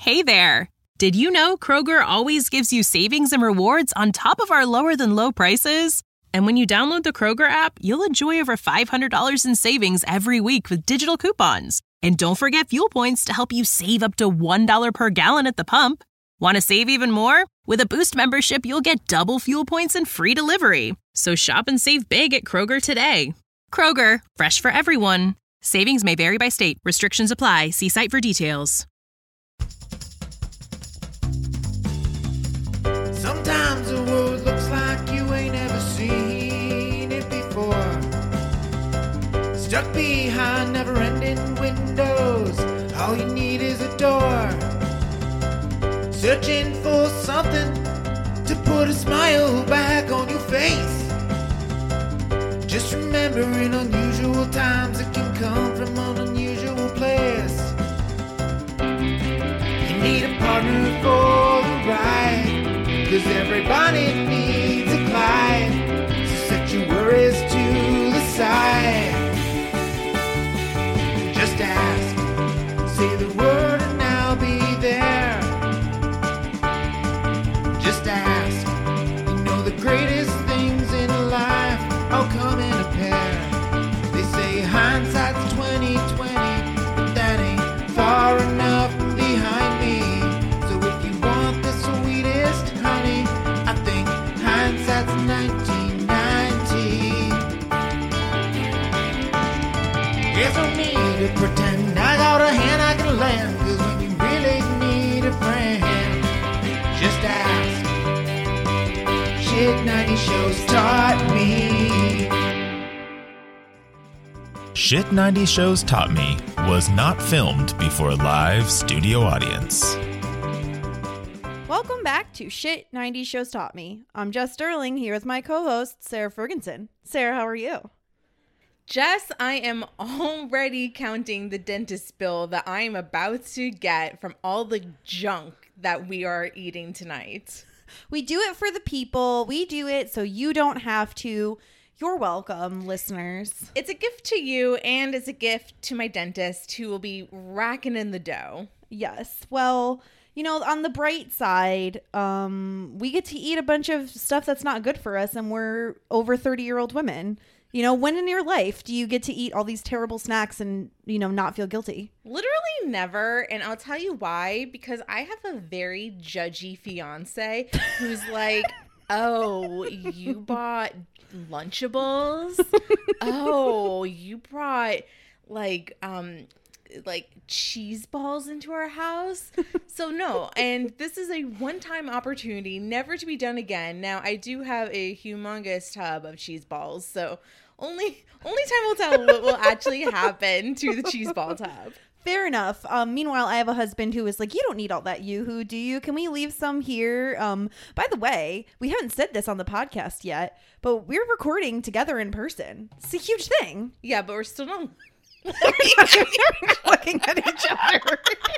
Hey there! Did you know Kroger always gives you savings and rewards on top of our lower-than-low prices? And when you download the Kroger app, you'll enjoy over $500 in savings every week with digital coupons. And don't forget fuel points to help you save up to $1 per gallon at the pump. Want to save even more? With a Boost membership, you'll get double fuel points and free delivery. So shop and save big at Kroger today. Kroger, fresh for everyone. Savings may vary by state. Restrictions apply. See site for details. Sometimes the world looks like you ain't ever seen it before. Stuck behind never-ending windows, all you need is a door. Searching for something to put a smile back on your face. Just remember, in unusual times, it can come from an unusual place. You need a partner for the ride, 'cause everybody needs a Clyde. So set your worries to the side. Just ask, say the word and I'll be there. Just ask, you know the greatest things in life all come in a pair. They say hindsight's 20/20, but that ain't far enough behind me. So if you want the sweetest honey, I think hindsight's 1990. There's no need to pretend I got a hand I can lend, 'cause when you really need a friend, just ask. Shit 90 Shows Taught Me. Shit 90 Shows Taught Me was not filmed before a live studio audience. Welcome back to Shit 90 Shows Taught Me. I'm Jess Sterling here with my co-host, Sarah Ferguson. Sarah, how are you? Jess, I am already counting the dentist bill that I am about to get from all the junk that we are eating tonight. We do it for the people. We do it so you don't have to. You're welcome, listeners. It's a gift to you, and it's a gift to my dentist, who will be racking in the dough. Yes. Well, you know, on the bright side, we get to eat a bunch of stuff that's not good for us, and we're over 30-year-old women. You know, when in your life do you get to eat all these terrible snacks and, you know, not feel guilty? Literally never. And I'll tell you why. Because I have a very judgy fiance who's like, oh, you bought Lunchables? Oh, you brought like cheese balls into our house? So no. And this is a one-time opportunity, never to be done again. Now, I do have a humongous tub of cheese balls, so only time will tell what will actually happen to the cheese ball tub. Fair enough. Meanwhile, I have a husband who is like, you don't need all that Yoo-hoo, do you? Can we leave some here? By the way, we haven't said this on the podcast yet, but we're recording together in person. It's a huge thing. Yeah, but we're still not looking at each other.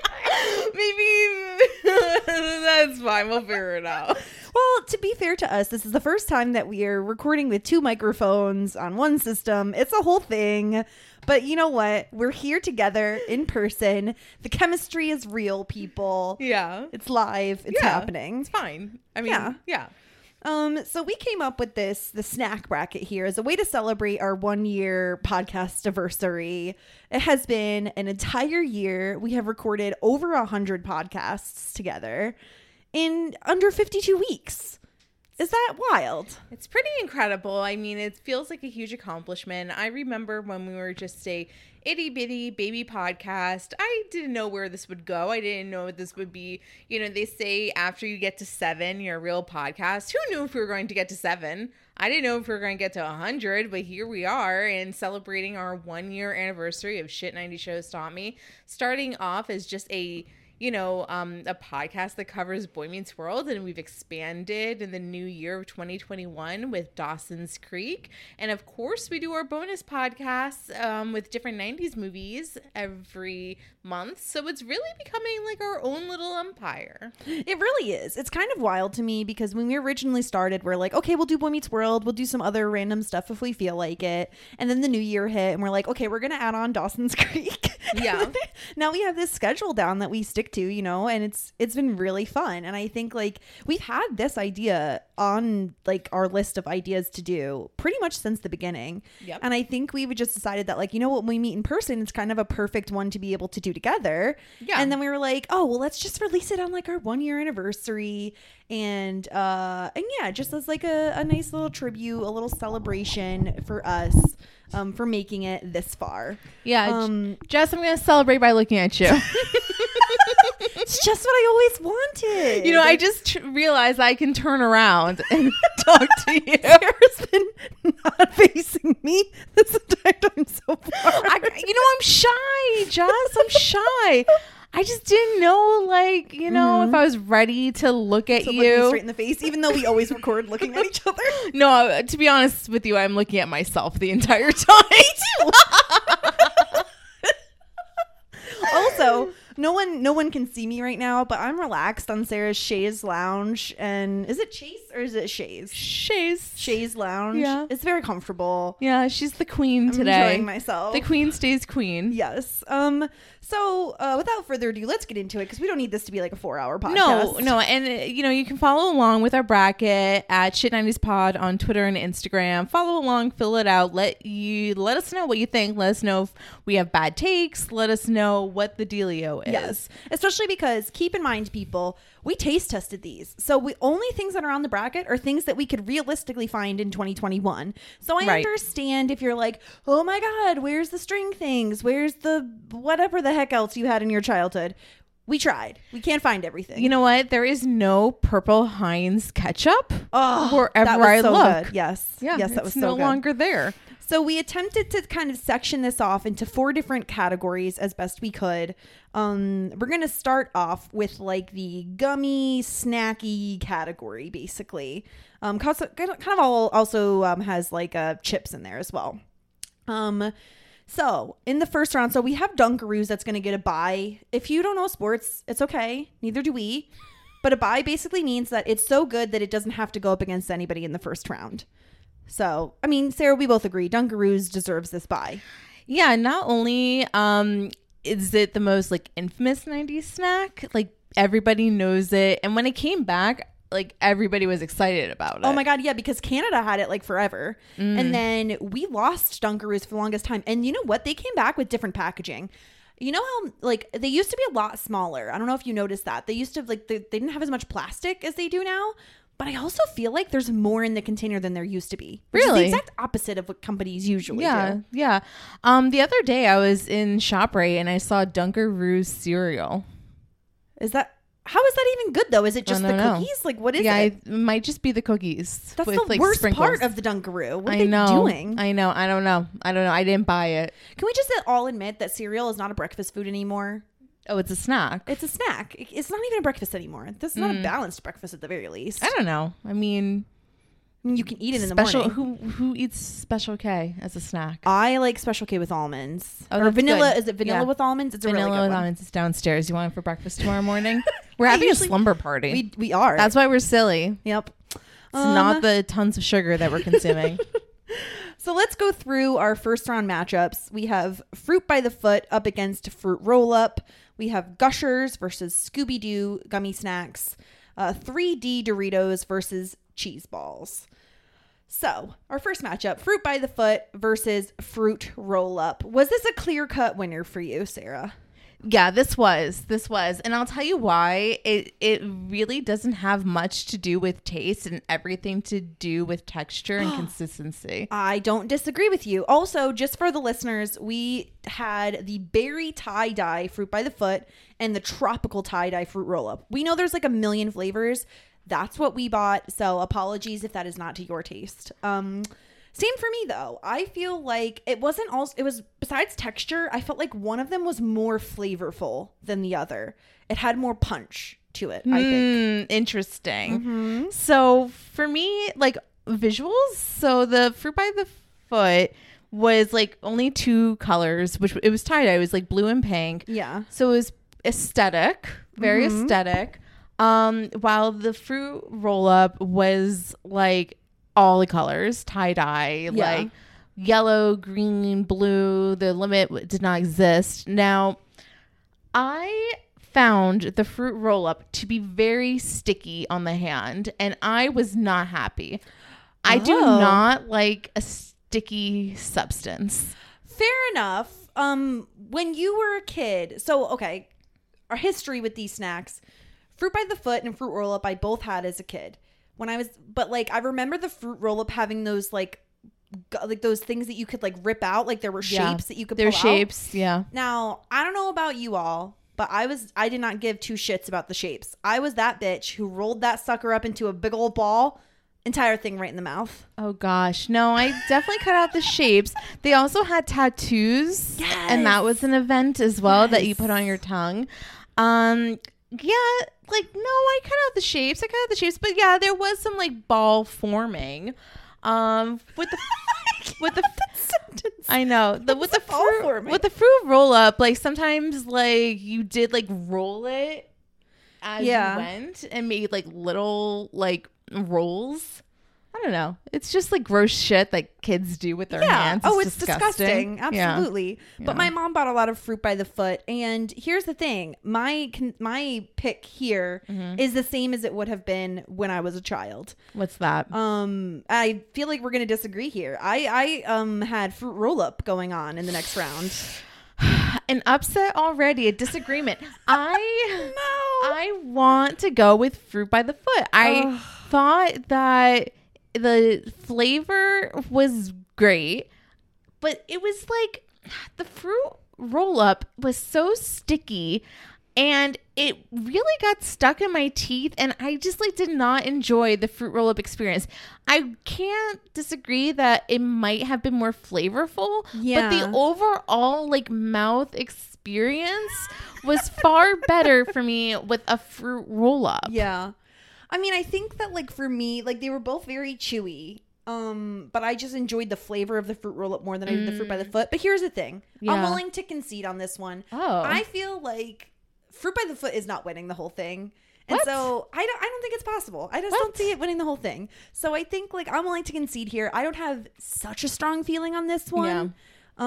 Maybe that's fine. We'll figure it out. Well, to be fair to us, this is the first time that we are recording with two microphones on one system. It's a whole thing. But you know what? We're here together in person. The chemistry is real, people. Yeah. It's live. It's happening. It's fine. I mean, yeah. So we came up with the snack bracket here as a way to celebrate our 1-year podcast anniversary. It has been an entire year. We have recorded over 100 podcasts together in under 52 weeks. Is that wild? It's pretty incredible. I mean, it feels like a huge accomplishment. I remember when we were just a itty bitty baby podcast. I didn't know where this would go. I didn't know what this would be. You know, they say after you get to 7, you're a real podcast. Who knew if we were going to get to 7? I didn't know if we were going to get to 100, but here we are, and celebrating our 1-year anniversary of Shit 90 Shows Taught Me. Starting off as just a podcast that covers Boy Meets World, and we've expanded in the new year of 2021 with Dawson's Creek, and of course we do our bonus podcasts with different 90s movies every month, so it's really becoming like our own little empire. It really is. It's kind of wild to me because when we originally started, we're like, okay, we'll do Boy Meets World, we'll do some other random stuff if we feel like it, and then the new year hit and we're like, okay, we're gonna add on Dawson's Creek. Yeah. Now we have this schedule down that we stick to, you know, and it's been really fun. And I think like we've had this idea on like our list of ideas to do pretty much since the beginning. Yep. And I think we just decided that like, you know what, when we meet in person, it's kind of a perfect one to be able to do together. Yeah. And then we were like, oh, well, let's just release it on like our 1 year anniversary. And yeah, just as like a nice little tribute, a little celebration for us. For making it this far. Yeah. Jess, I'm going to celebrate by looking at you. It's just what I always wanted. You know, I just realized I can turn around and talk to you. Sarah's been not facing me this entire time so far. I'm shy, Jess. I'm shy. I just didn't know, like, you know, if I was ready to look at So you. looking straight in the face, even though we always record looking at each other. No, to be honest with you, I'm looking at myself the entire time. Also, no one can see me right now, but I'm relaxed on Sarah's Shays Lounge. And is it Chase or is it Shays? Shays Lounge. Yeah. It's very comfortable. Yeah, she's the queen I'm today. enjoying myself. The queen stays queen. Yes. So without further ado, let's get into it because we don't need this to be like a 4-hour podcast. No, and you know, you can follow along with our bracket at Shit90spod on Twitter and Instagram. Follow along, fill it out. Let us know what you think. Let us know if we have bad takes. Let us know what the dealio is. Yes, especially because keep in mind, people, we taste tested these, so only things that are on the bracket are things that we could realistically find in 2021. So I understand if you're like, oh my god, where's the string things? Where's the whatever the heck else you had in your childhood? We tried. We can't find everything. You know what? There is no purple Heinz ketchup wherever that was I so look. Good. Yes. Yeah, yes, that was it's so no good. longer there. So we attempted to kind of section this off into 4 different categories as best we could. We're going to start off with like the gummy, snacky category, basically. Kind of also has like chips in there as well. So in the first round, so we have Dunkaroos that's going to get a bye. If you don't know sports, it's okay. Neither do we. But a bye basically means that it's so good that it doesn't have to go up against anybody in the first round. So, I mean, Sarah, we both agree Dunkaroos deserves this bye. Yeah, not only is it the most like infamous 90s snack, like everybody knows it. And when it came back, like everybody was excited about it. Oh my God, yeah, because Canada had it like forever. And then we lost Dunkaroos for the longest time. And you know what? They came back with different packaging. You know how like they used to be a lot smaller. I don't know if you noticed that. They used to they didn't have as much plastic as they do now. But I also feel like there's more in the container than there used to be. Which Really? is the exact opposite of what companies usually do. Yeah. The other day I was in ShopRite and I saw Dunkaroos cereal. How is that even good though? Is it just the know. cookies? Like what is Yeah, it? it might just be the cookies. That's with, the like, worst sprinkles. part of the Dunkaroo. What are I they know. doing? I know. I don't know. I didn't buy it. Can we just all admit that cereal is not a breakfast food anymore? Oh, it's a snack. It's a snack. It's not even a breakfast anymore. This is not a balanced breakfast at the very least. I don't know. I mean, You can eat it in the morning. Who eats Special K as a snack? I like Special K with almonds. Oh, or that's vanilla. good. Is it vanilla Yeah. with almonds? It's a Vanilla really good with one. almonds is downstairs. You want it for breakfast tomorrow morning? We're having usually- a slumber party. We are. That's why we're silly. Yep. It's not the tons of sugar that we're consuming. So let's go through our first round matchups. We have Fruit by the Foot up against Fruit Roll Up. We have Gushers versus Scooby-Doo gummy snacks. 3D Doritos versus Cheese Balls. So our first matchup, Fruit by the Foot versus Fruit Roll Up. Was this a clear-cut winner for you, Sarah? Yeah, this was, and I'll tell you why. It really doesn't have much to do with taste and everything to do with texture and consistency. I don't disagree with you. Also, just for the listeners, we had the berry tie-dye Fruit by the Foot and the tropical tie-dye Fruit Roll-Up. We know there's like a million flavors. That's what we bought. So apologies if that is not to your taste. Same for me though. I feel like it was besides texture, I felt like one of them was more flavorful than the other. It had more punch to it, I think. Interesting. So for me, like visuals, so the Fruit by the Foot was like only 2 colors, which it was tie-dye. It was like blue and pink. Yeah. So it was aesthetic, very aesthetic. While the Fruit Roll-Up was like all the colors, tie-dye, Yeah. like yellow, green, blue. The limit did not exist. Now, I found the fruit roll-up to be very sticky on the hand, and I was not happy. I do not like a sticky substance. Fair enough. When you were a kid, so okay, our history with these snacks, Fruit by the Foot and Fruit Roll-Up I both had as a kid. I remember the Fruit Roll-Up having those like those things that you could like rip out, like there were shapes that you could pull out. They're shapes, yeah. Now, I don't know about you all, but I did not give two shits about the shapes. I was that bitch who rolled that sucker up into a big old ball, entire thing right in the mouth. Oh gosh, no, I definitely cut out the shapes. They also had tattoos, and that was an event as well that you put on your tongue. Yeah, like no, I cut out the shapes. But yeah, there was some like ball forming. With the I know with the fruit roll up, like sometimes like you did like roll it as you went and made like little like rolls. I don't know. It's just like gross shit that kids do with their hands. It's disgusting. Absolutely. Yeah. But my mom bought a lot of Fruit by the Foot. And here's the thing. My pick here is the same as it would have been when I was a child. What's that? I feel like we're going to disagree here. I had Fruit Roll-Up going on in the next round. An upset already, a disagreement. I want to go with Fruit by the Foot. I thought that the flavor was great, but it was like the fruit roll up was so sticky and it really got stuck in my teeth, and I just like did not enjoy the fruit roll up experience. I can't disagree that it might have been more flavorful, but the overall like mouth experience was far better for me with a fruit roll up. Yeah. I mean, I think that like for me, like they were both very chewy. But I just enjoyed the flavor of the fruit roll up more than I did the Fruit by the Foot. But here's the thing. I'm willing to concede on this one. I feel like Fruit by the Foot is not winning the whole thing. And so I don't think it's possible. I just don't see it winning the whole thing. So I think like I'm willing to concede here. I don't have such a strong feeling on this one. Yeah.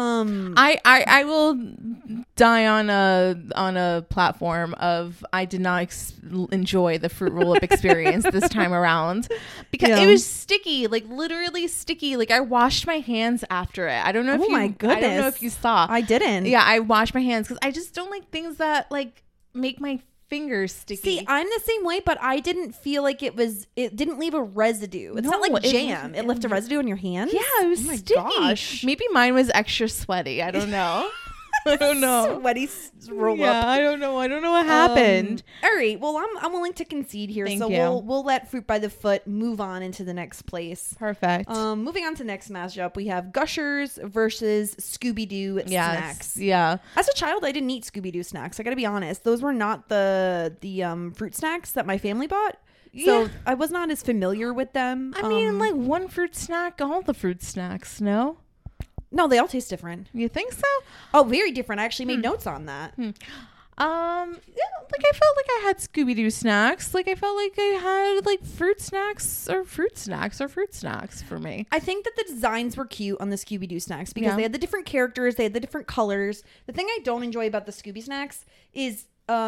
I will die on a platform of I did not enjoy the fruit roll up experience this time around because it was sticky, like literally sticky. Like I washed my hands after it. I don't know if my goodness. I don't know if you saw. I didn't. Yeah, I washed my hands because I just don't like things that like make my fingers sticky. See, I'm the same way, but I didn't feel like it didn't leave a residue. It's not like jam. It left a residue on your hands. Yeah, it was sticky. Gosh. Maybe mine was extra sweaty. I don't know. I don't know. Sweaty roll up. Yeah, I don't know. I don't know what happened. All right. Well, I'm willing to concede here. Thank so you. we'll let Fruit by the Foot move on into the next place. Perfect. Moving on to next matchup, we have Gushers versus Scooby-Doo snacks. Yeah. As a child, I didn't eat Scooby-Doo snacks. I got to be honest. Those were not the fruit snacks that my family bought. So I was not as familiar with them. I mean, like one fruit snack, all the fruit snacks, no? No, they all taste different. You think so? Oh, very different. I actually made notes on that. Yeah, like I felt like I had Scooby-Doo snacks. Like I felt like I had like fruit snacks for me. I think that the designs were cute on the Scooby-Doo snacks because they had the different characters, they had the different colors. The thing I don't enjoy about the Scooby snacks is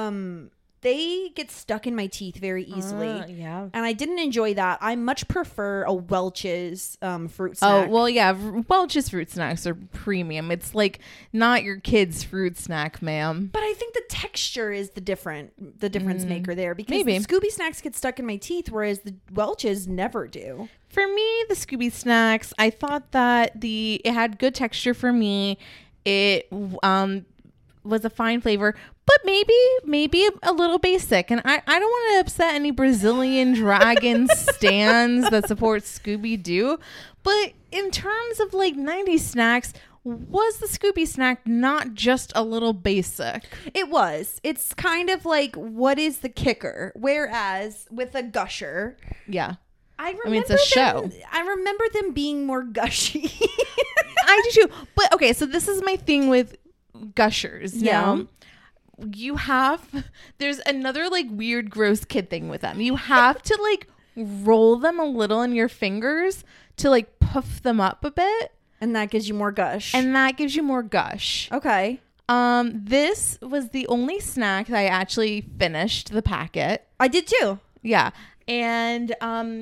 they get stuck in my teeth very easily. Yeah. And I didn't enjoy that. I much prefer a Welch's fruit snack. Oh, well, yeah. Welch's fruit snacks are premium. It's like not your kid's fruit snack, ma'am. But I think the texture is the difference maker there because Maybe. the Scooby snacks get stuck in my teeth, whereas the Welch's never do. For me, the Scooby snacks, I thought that it had good texture for me. It was a fine flavor, but maybe a little basic. And I don't want to upset any Brazilian dragon stands that support Scooby-Doo. But in terms of like 90s snacks, was the Scooby snack not just a little basic? It was. It's kind of like, what is the kicker? Whereas with a Gusher, Yeah. I mean, it's a show. I remember them being more gushy. I do too. But okay, so this is my thing with Gushers. Yeah. Now, there's another like weird, gross kid thing with them. You have to like roll them a little in your fingers to like puff them up a bit. And that gives you more gush. And that gives you more gush. Okay. This was the only snack that I actually finished the packet. I did too. Yeah. And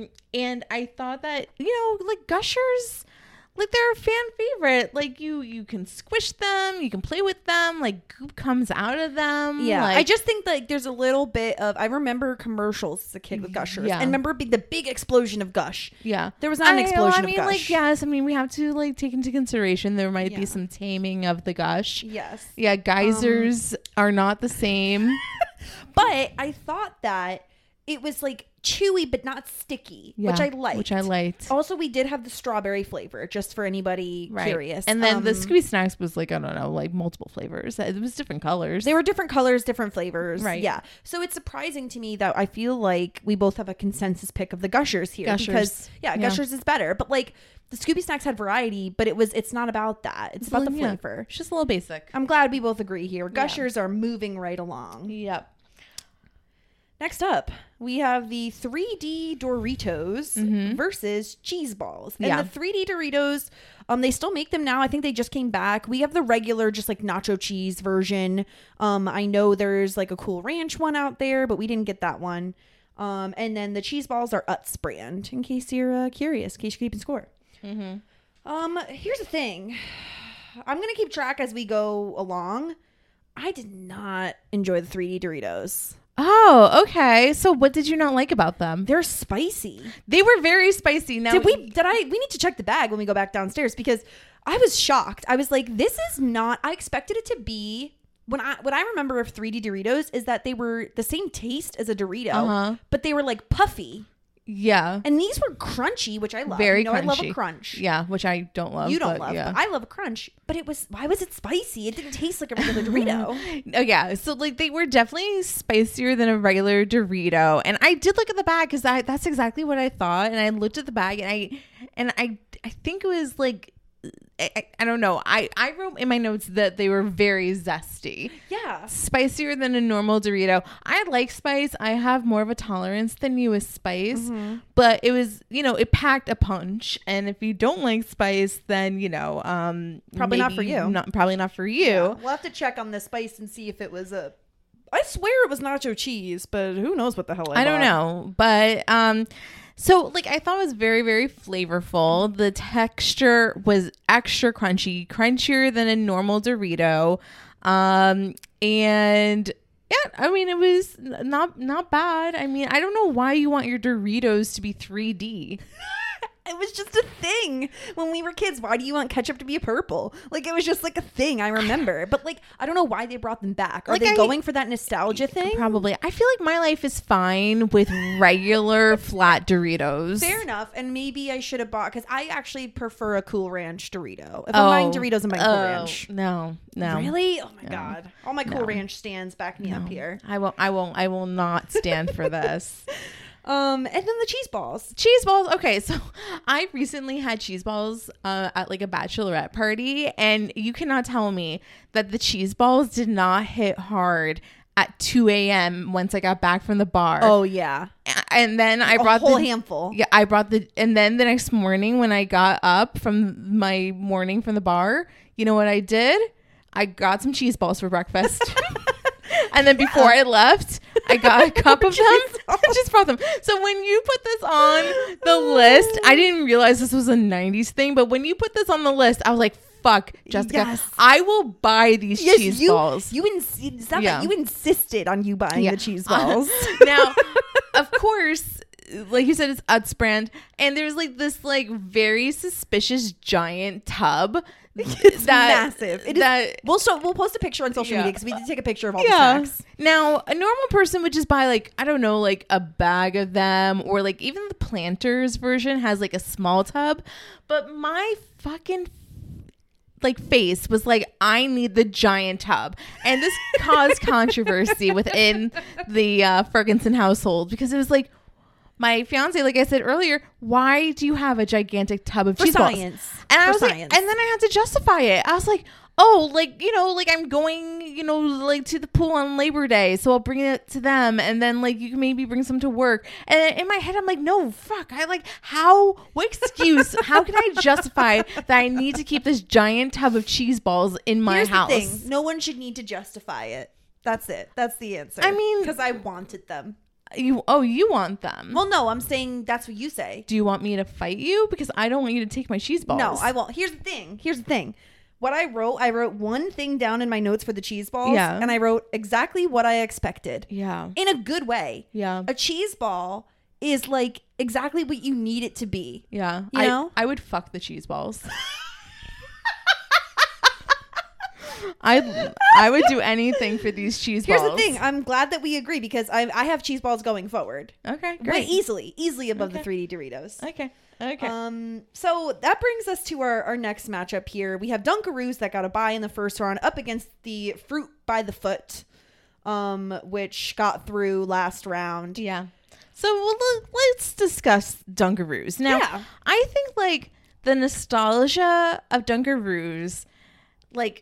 I thought that, like Gushers, like they're a fan favorite. Like you can squish them, you can play with them, like goop comes out of them. Yeah. Like, I just think like there's a little bit of, I remember commercials as a kid with Gushers. Yeah. And remember the big explosion of gush. yeah. There was not an explosion of of gush. like, yes, I mean, we have to like take into consideration there might Yeah. be some taming of the gush. Yes. Yeah, geysers are not the same. But I thought that it was like chewy but not sticky, Yeah, which I liked. Which I liked. Also, we did have the strawberry flavor, just for anybody curious. And then the Scooby Snacks was like, I don't know, like multiple flavors. It was different colors. They were different colors, different flavors. Right. Yeah. So it's surprising to me that I feel like we both have a consensus pick of the Gushers here. Gushers. Because, Gushers is better. But like the Scooby Snacks had variety, but it's not about that. It's about the flavor. It's just a little basic. I'm glad we both agree here. Gushers are moving right along. Yep. Next up, we have the 3D Doritos versus cheese balls. And Yeah. the 3D Doritos, they still make them now. I think they just came back. We have the regular, just like nacho cheese version. I know there's like a Cool Ranch one out there, but we didn't get that one. And then the cheese balls are Utz brand, in case you're curious, in case you're keeping score. Here's the thing. I'm going to keep track as we go along. I did not enjoy the 3D Doritos. Oh, okay. So what did you not like about them? They're spicy. They were very spicy. Now, We need to check the bag when we go back downstairs, because I was shocked. I was like, this is not, I expected it to be, what I remember of 3D Doritos is that they were the same taste as a Dorito, but they were like puffy. Yeah. And these were crunchy, which I love. Very crunchy. I love a crunchy. crunch. Yeah, which I don't love. You don't but love, yeah. but I love a crunch. But why was it spicy? It didn't taste like a regular Dorito. Oh yeah, so like they were definitely spicier than a regular Dorito, and I did look at the bag because that's exactly what I thought, and I looked at the bag, and I think it was like I don't know. I wrote in my notes that they were very zesty. Yeah. Spicier than a normal Dorito. I like spice. I have more of a tolerance than you with spice. But it was, it packed a punch. And if you don't like spice, then, probably not for you. Probably not for you. Yeah. We'll have to check on the spice and see if it was I swear it was nacho cheese, but who knows what the hell I don't know. But so like I thought it was very, very flavorful. The texture was extra crunchy, crunchier than a normal Dorito. And yeah, I mean, it was not bad. I mean, I don't know why you want your Doritos to be 3D. It was just a thing when we were kids. Why do you want ketchup to be purple? Like, it was just like a thing I remember. But like, I don't know why they brought them back. Are they going for that nostalgia thing? Probably. I feel like my life is fine with regular flat Doritos. Fair enough. And maybe I should have bought, because I actually prefer a Cool Ranch Dorito. If I'm buying Doritos, I'm buying Cool Ranch. No. Really? Oh my God. All my Cool Ranch stands back me up here. I will not stand for this. And then the cheese balls. Cheese balls. Okay, so I recently had cheese balls at like a bachelorette party, and you cannot tell me that the cheese balls did not hit hard at 2 a.m. once I got back from the bar. Oh yeah. And then I brought a whole handful. Yeah, and then the next morning when I got up from my morning from the bar, you know what I did? I got some cheese balls for breakfast. And then before I left, I got a cup of them. I just brought them. So when you put this on the list, I didn't realize this was a 90s thing, but when you put this on the list, I was like, fuck, Jessica, Yes. I will buy these cheese balls. You insisted on you buying the cheese balls. Now, of course, like you said, it's Utz brand, and there's like this like very suspicious giant tub. It's massive. We'll post a picture on social media, because we did take a picture of all the snacks. Now, a normal person would just buy like, I don't know, like a bag of them, or like even the Planters version has like a small tub. But my fucking like face was like, I need the giant tub. And this caused controversy within the Ferguson household, because it was like, my fiance, like I said earlier, why do you have a gigantic tub of cheese balls? Science. And I was like, and then I had to justify it. I was like, oh, like, you know, like I'm going, you know, like to the pool on Labor Day, so I'll bring it to them, and then like you can maybe bring some to work. And in my head I'm like, no, fuck, what excuse, how can I justify that I need to keep this giant tub of cheese balls in my Here's house? the thing. No one should need to justify it. That's it. That's the answer. I mean, because I wanted them. You want them? Well, no, I'm saying that's what you say. Do you want me to fight you? Because I don't want you to take my cheese balls. No, I won't. Here's the thing. What I wrote one thing down in my notes for the cheese balls. Yeah. And I wrote exactly what I expected. Yeah. In a good way. Yeah. A cheese ball is like exactly what you need it to be. Yeah. You know? I would fuck the cheese balls. I would do anything for these cheese balls. Here's the thing. I'm glad that we agree because I have cheese balls going forward. Okay, But great. easily above the 3D Doritos. Okay. So that brings us to our next matchup here. We have Dunkaroos that got a bye in the first round up against the Fruit by the Foot, which got through last round. Yeah. So let's discuss Dunkaroos. Now, Yeah. I think like the nostalgia of Dunkaroos, like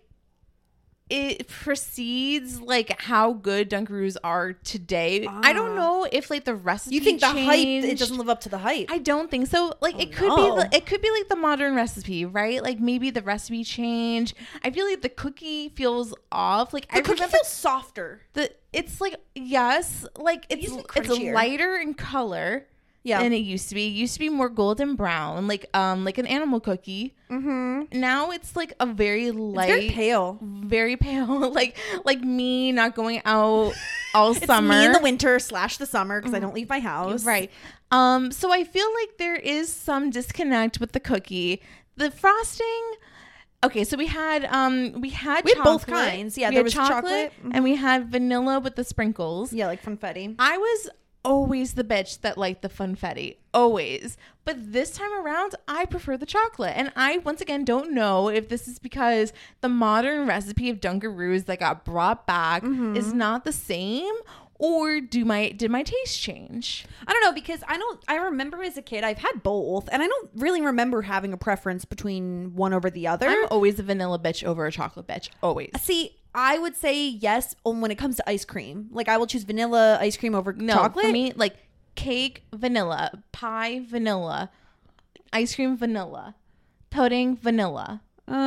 it precedes like how good Dunkaroos are today. I don't know if like the recipe You think the hype, changed. it doesn't live up to the hype? I don't think so. Like it could no. be like the modern recipe, right? Like maybe the recipe changed. I feel like the cookie feels off. Like The cookie feels softer. it's like yes, like it's crunchier. lighter in color. Yeah. than it used to be. It used to be more golden brown, like an animal cookie. Mm-hmm. Now it's like a very light, It's very pale, like me not going out all summer. Me in the winter / the summer because I don't leave my house. Right. So I feel like there is some disconnect with the cookie. The frosting. Okay, so we had chocolate. both kinds. Yeah, we there had was chocolate. and we had vanilla with the sprinkles. Yeah, like funfetti. I was always the bitch that liked the funfetti, always. But this time around, I prefer the chocolate. And I, once again, don't know if this is because the modern recipe of Dunkaroos that got brought back is not the same, or did my taste change? I don't know because I remember as a kid I've had both and I don't really remember having a preference between one over the other. I'm always a vanilla bitch over a chocolate bitch, always. See, I would say yes when it comes to ice cream. Like I will choose vanilla ice cream over chocolate. For me, like cake vanilla, pie vanilla, ice cream vanilla, pudding vanilla.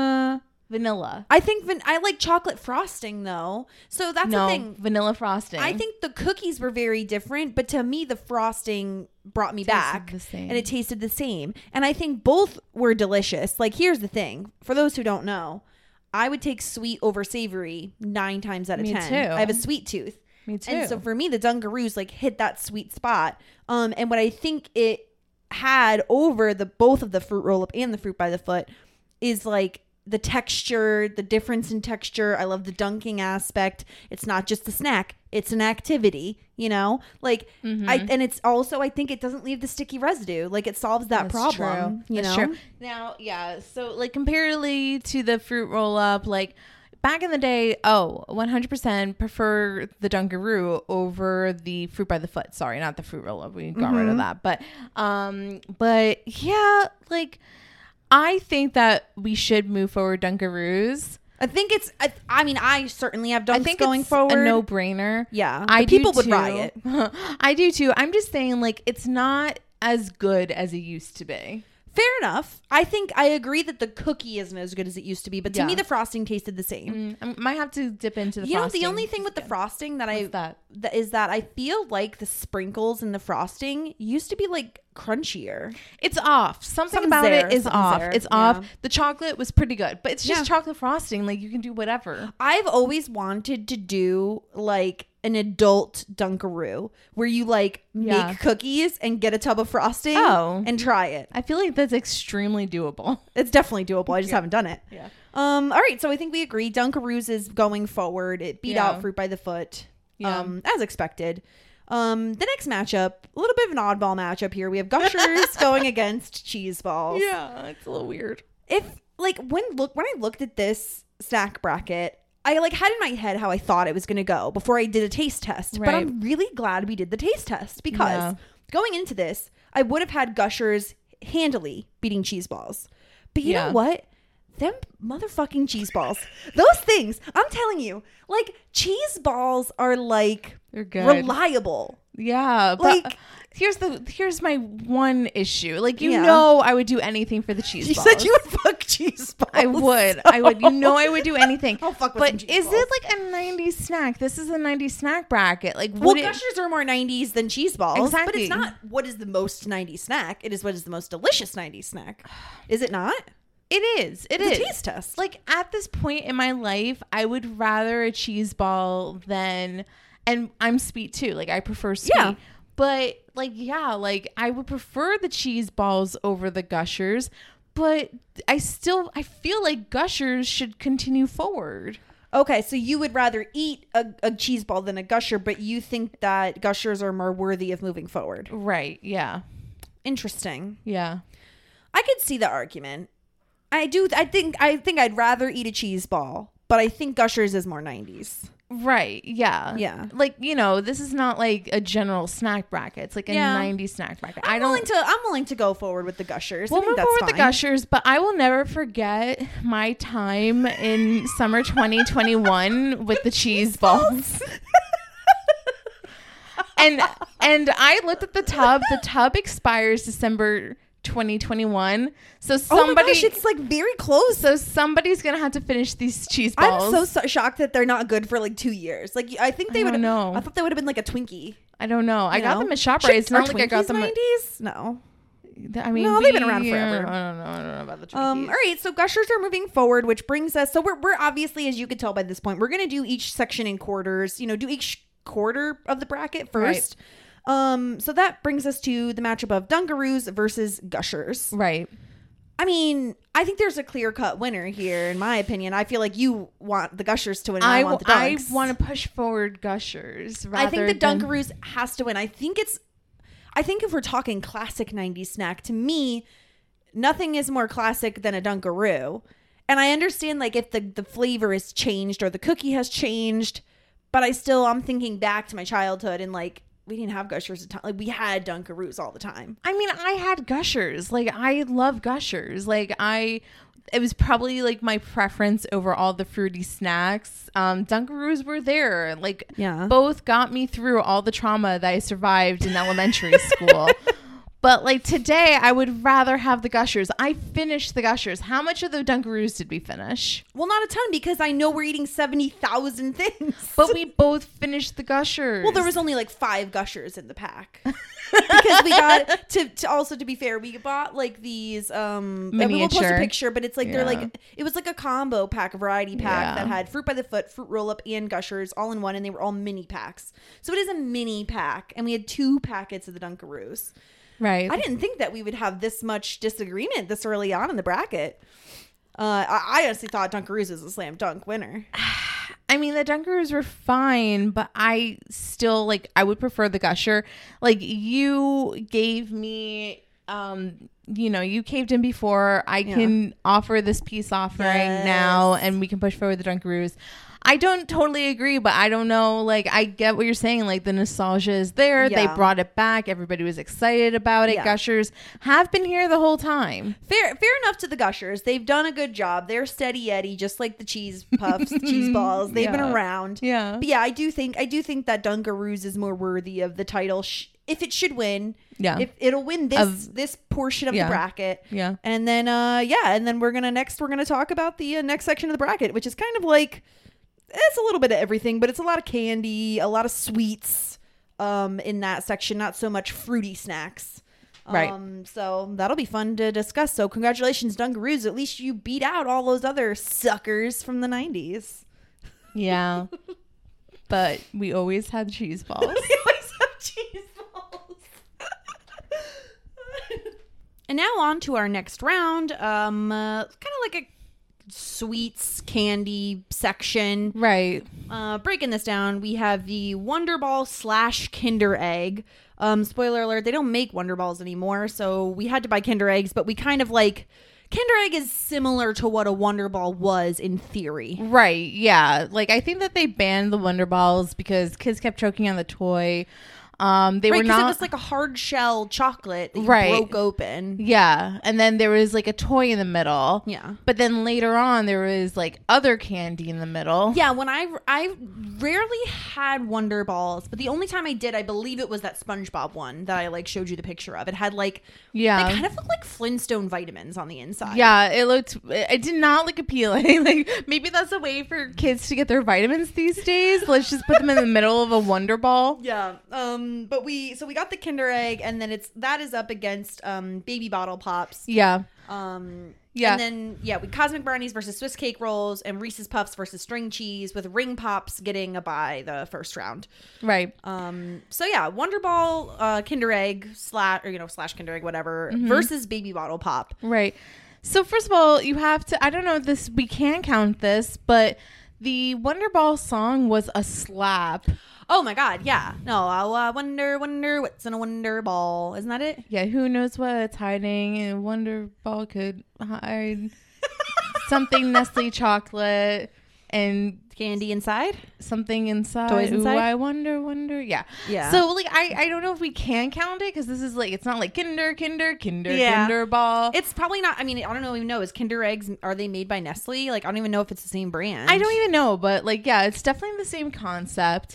Vanilla. I think I like chocolate frosting though. So that's the thing. Vanilla frosting. I think the cookies were very different, but to me the frosting brought me back the same. and it tasted the same. And I think both were delicious. Like here's the thing. For those who don't know, I would take sweet over savory 9 times out of 10. too. I have a sweet tooth. Me too. And so for me, the Dunkaroos like hit that sweet spot. And what I think it had over both of the Fruit Roll-Up and the Fruit by the Foot is like the texture, the difference in texture. I love the dunking aspect. It's not just a snack. It's an activity, you know, like and it's also, I think it doesn't leave the sticky residue. Like it solves that problem. True. You That's know? true. Now, yeah. So like comparatively to the Fruit Roll-Up, like back in the day, 100% prefer the Dunkaroo over the Fruit by the Foot. Sorry, not the Fruit Roll-Up. We got rid of that. But yeah, like I think that we should move forward Dunkaroos. I think it's, I mean, I certainly have dunks I think going it's forward. a no-brainer. Yeah. I people do would too. riot. I do too. I'm just saying, like, it's not as good as it used to be. Fair enough. I think I agree that the cookie isn't as good as it used to be, but to Yeah. me, the frosting tasted the same. I might have to dip into the You know, frosting. the only thing with the frosting that What's that? is that I feel like the sprinkles in the frosting used to be like crunchier. It's off. Something Something's about there. it is Something's off. there. It's Yeah. off. The chocolate was pretty good, but it's just Yeah. chocolate frosting. Like, you can do whatever. I've always wanted to do like an adult Dunkaroo where you like Yeah. make cookies and get a tub of frosting and try it. I feel like that's extremely doable. It's definitely doable. I just haven't done it. Yeah. All right. So I think we agree. Dunkaroos is going forward. It beat Yeah. out Fruit by the Foot. Yeah. As expected. The next matchup, a little bit of an oddball matchup here. We have Gushers going against Cheese Balls. Yeah, it's a little weird. If like when I looked at this snack bracket, I like had in my head how I thought it was going to go before I did a taste test. But Right. I'm really glad we did the taste test because Yeah. going into this, I would have had Gushers handily beating Cheese Balls. But you Yeah. know what? them motherfucking cheese balls. Those things, I'm telling you, like cheese balls are like They're good. reliable. Yeah, but Like- here's my one issue. Like Yeah. I would do anything for the cheese You balls. said you would fuck cheese balls. I would. I would. I would do anything. I'll fuck with some But cheese is balls. it like a 90s snack? This is a 90s snack bracket. Like, Well, would it, Gushers are more 90s than cheese balls. But Exactly. it's not what is the most 90s snack. It is what is the most delicious 90s snack. Is it not? it is. It It's is. a taste test. Like at this point in my life, I would rather a cheese ball than, and I'm sweet too. Like I prefer sweet. Yeah. But like, yeah, like I would prefer the cheese balls over the Gushers, but I feel like Gushers should continue forward. Okay, so you would rather eat a cheese ball than a Gusher, but you think that Gushers are more worthy of moving forward. Right. Yeah. Interesting. Yeah. I could see the argument. I do. I think I'd rather eat a cheese ball, but I think Gushers is more 90s. Right. Yeah. Yeah. Like, this is not like a general snack bracket. It's like a Yeah. 90s snack bracket. I'm willing to go forward with the Gushers. We'll I think move that's forward with the fine. Gushers, but I will never forget my time in summer 2021 with the cheese balls. and I looked at the tub. The tub expires December 2021. So Oh my gosh, it's like very close. so somebody's gonna have to finish these cheese balls. I'm so shocked that they're not good for like 2 years. Like I think they I would. don't know. I thought they would have been like a Twinkie. I don't know. I you got know? them at ShopRite. It's not Are like I got Twinkies them. 90s? No. I mean, No, they've been around forever. I don't know about the Twinkies. All right, so Gushers are moving forward, which brings us. So we're obviously, as you could tell by this point, we're gonna do each section in quarters. Do each quarter of the bracket first. So that brings us to the matchup of Dunkaroos versus Gushers. Right. I mean, I think there's a clear-cut winner here, in my opinion. I feel like you want the Gushers to win, and I want the Dunks. I want to push forward Gushers. I think the than- Dunkaroos has to win. I think if we're talking classic 90s snack, to me, nothing is more classic than a Dunkaroo. And I understand like if the flavor has changed or the cookie has changed, but I'm thinking back to my childhood and like we didn't have Gushers a ton. Like we had Dunkaroos all the time. I mean, I had Gushers. Like I love Gushers. It was probably like my preference over all the fruity snacks. Dunkaroos were there. Like Yeah. both got me through all the trauma that I survived in elementary school. But like today, I would rather have the Gushers. I finished the Gushers. How much of the Dunkaroos did we finish? Well, not a ton because I know we're eating 70,000 things. But we both finished the Gushers. Well, there was only like 5 Gushers in the pack. Because we got to be fair, we bought like these we will post a Miniature. picture, but it's like they're Yeah. like it was like a combo pack, a variety pack Yeah. that had fruit by the foot, fruit roll up, and Gushers all in one, and they were all mini packs. So it is a mini pack, and we had 2 packets of the Dunkaroos. right. I didn't think that we would have this much disagreement this early on in the bracket. I honestly thought Dunkaroos was a slam dunk winner. I mean, the Dunkaroos were fine, but I still I would prefer the Gusher. Like you gave me, you caved in before. I can offer this peace offering now, and we can push forward the Dunkaroos. I don't totally agree, but I don't know. Like, I get what you're saying. Like, the nostalgia is there. Yeah. They brought it back. Everybody was excited about it. Yeah. Gushers have been here the whole time. Fair enough to the Gushers. They've done a good job. They're steady Eddie, just like the cheese puffs, the cheese balls. They've been Yeah. around. Yeah. But yeah, I do think that Dunkaroos is more worthy of the title. If it should win, if it'll win this portion of the bracket, and then and then we're gonna talk about the next section of the bracket, which is kind of like it's a little bit of everything, but it's a lot of candy, a lot of sweets, in that section. Not so much fruity snacks. Right. So that'll be fun to discuss. So congratulations, Dunkaroos. At least you beat out all those other suckers from the 90s. Yeah. But we always had cheese balls. We always have cheese balls. And now on to our next round. Kind of like a sweets candy section. Right. Breaking this down, we have the Wonder Ball / Kinder Egg. Spoiler alert, they don't make Wonder Balls anymore, so we had to buy Kinder Eggs, but we kind of like Kinder Egg is similar to what a Wonder Ball was in theory. Right. Yeah. Like, I think that they banned the Wonder Balls because kids kept choking on the toy. They were 'cause not. it was like a hard shell chocolate that you Right. broke open. Yeah, and then there was like a toy in the middle. Yeah. But then later on, there was like other candy in the middle. Yeah, when I rarely had Wonder Balls, but the only time I did, I believe it was that SpongeBob one that I like showed you the picture of. It had like, Yeah. they kind of looked like Flintstone vitamins on the inside. Yeah, it did not look appealing. Like maybe that's a way for kids to get their vitamins these days. Let's just put them in the middle of a Wonder Ball. Yeah. But we got the Kinder Egg, and then that is up against Baby Bottle Pops. Yeah. Yeah. And then we Cosmic Brownies versus Swiss Cake Rolls, and Reese's Puffs versus String Cheese, with Ring Pops getting a bye the first round. Right. So yeah, Wonder Ball, Kinder Egg slash Kinder Egg, whatever, versus Baby Bottle Pop. Right. So first of all, you have to, I don't know if we can count this, but the Wonder Ball song was a slap. Oh my God, yeah. No, I wonder what's in a Wonder Ball. Isn't that it? Yeah, who knows what's hiding in a Wonder Ball could hide something Nestle chocolate and Candy inside? something inside. Toys inside? Ooh, I wonder. Yeah. Yeah. So like I don't know if we can count it because this is like, it's not like Kinder Yeah. Kinder Ball. It's probably not. I mean, I don't even know. Is Kinder Eggs, are they made by Nestle? Like, I don't even know if it's the same brand. I don't even know, but like, yeah, it's definitely the same concept.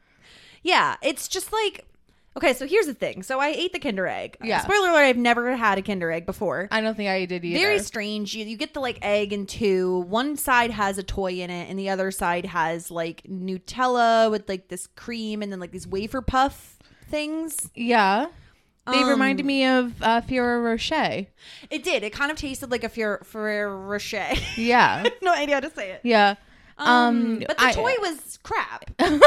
Yeah, it's just like, okay, so here's the thing. So I ate the Kinder Egg. Yeah. Spoiler alert, I've never had a Kinder Egg before. I don't think I did either. Very strange. You get the like egg in two. One side has a toy in it, and the other side has like Nutella with like this cream and then like these wafer puff things. Yeah. They reminded me of Ferrero Rocher. It did. It kind of tasted like a Ferrero Rocher. Yeah. No idea how to say it. Yeah. But the toy was crap.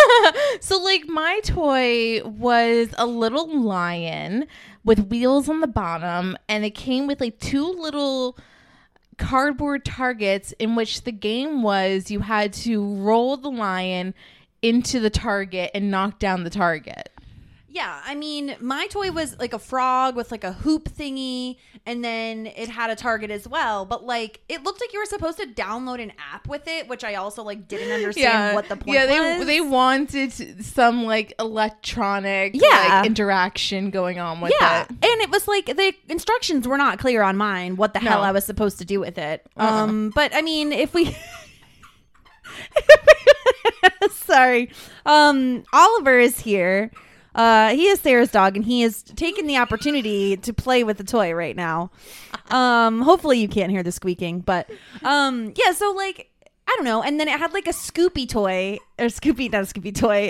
So like my toy was a little lion with wheels on the bottom, and it came with like two little cardboard targets in which the game was you had to roll the lion into the target and knock down the target. Yeah, I mean, my toy was like a frog with like a hoop thingy, and then it had a target as well. But like, it looked like you were supposed to download an app with it, which I also like didn't understand what the point was. Yeah, they wanted some like electronic like interaction going on with it. And it was like the instructions were not clear on mine what the hell I was supposed to do with it. But I mean, if we sorry, Oliver is here. He is Sarah's dog, and he is taking the opportunity to play with the toy right now. Hopefully you can't hear the squeaking, but yeah, so like, I don't know. And then it had like a Scoopy toy, or Scoopy, not a Scoopy toy,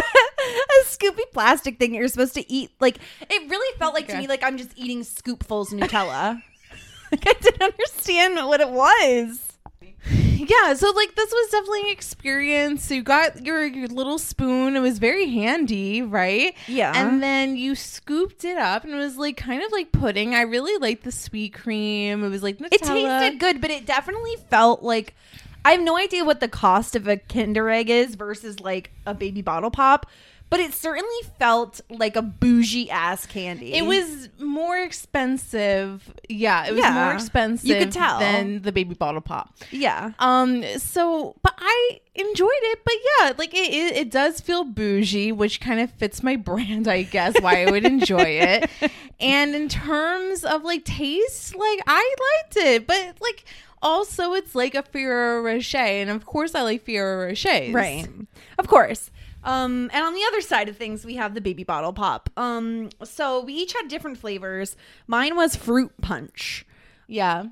a Scoopy plastic thing that you're supposed to eat. Like, it really felt like to me like I'm just eating scoopfuls of Nutella. Like, I didn't understand what it was. Yeah, so like this was definitely an experience. So you got your little spoon. It was very handy, right? Yeah. And then you scooped it up, and it was like kind of like pudding. I really liked the sweet cream. It was like Nutella. It tasted good, but it definitely felt like, I have no idea what the cost of a Kinder Egg is versus like a Baby Bottle Pop, but it certainly felt like a bougie ass candy. It was more expensive. Yeah, it was more expensive. You could tell. Than the Baby Bottle Pop. Yeah. So, but I enjoyed it. But yeah, like it does feel bougie, which kind of fits my brand, I guess, why I would enjoy it. And in terms of like taste, like I liked it, but like also it's like a Ferrero Rocher, and of course I like Ferrero Rochers. Right. Of course. And on the other side of things, we have the Baby Bottle Pop. So we each had different flavors. Mine was fruit punch. Yeah.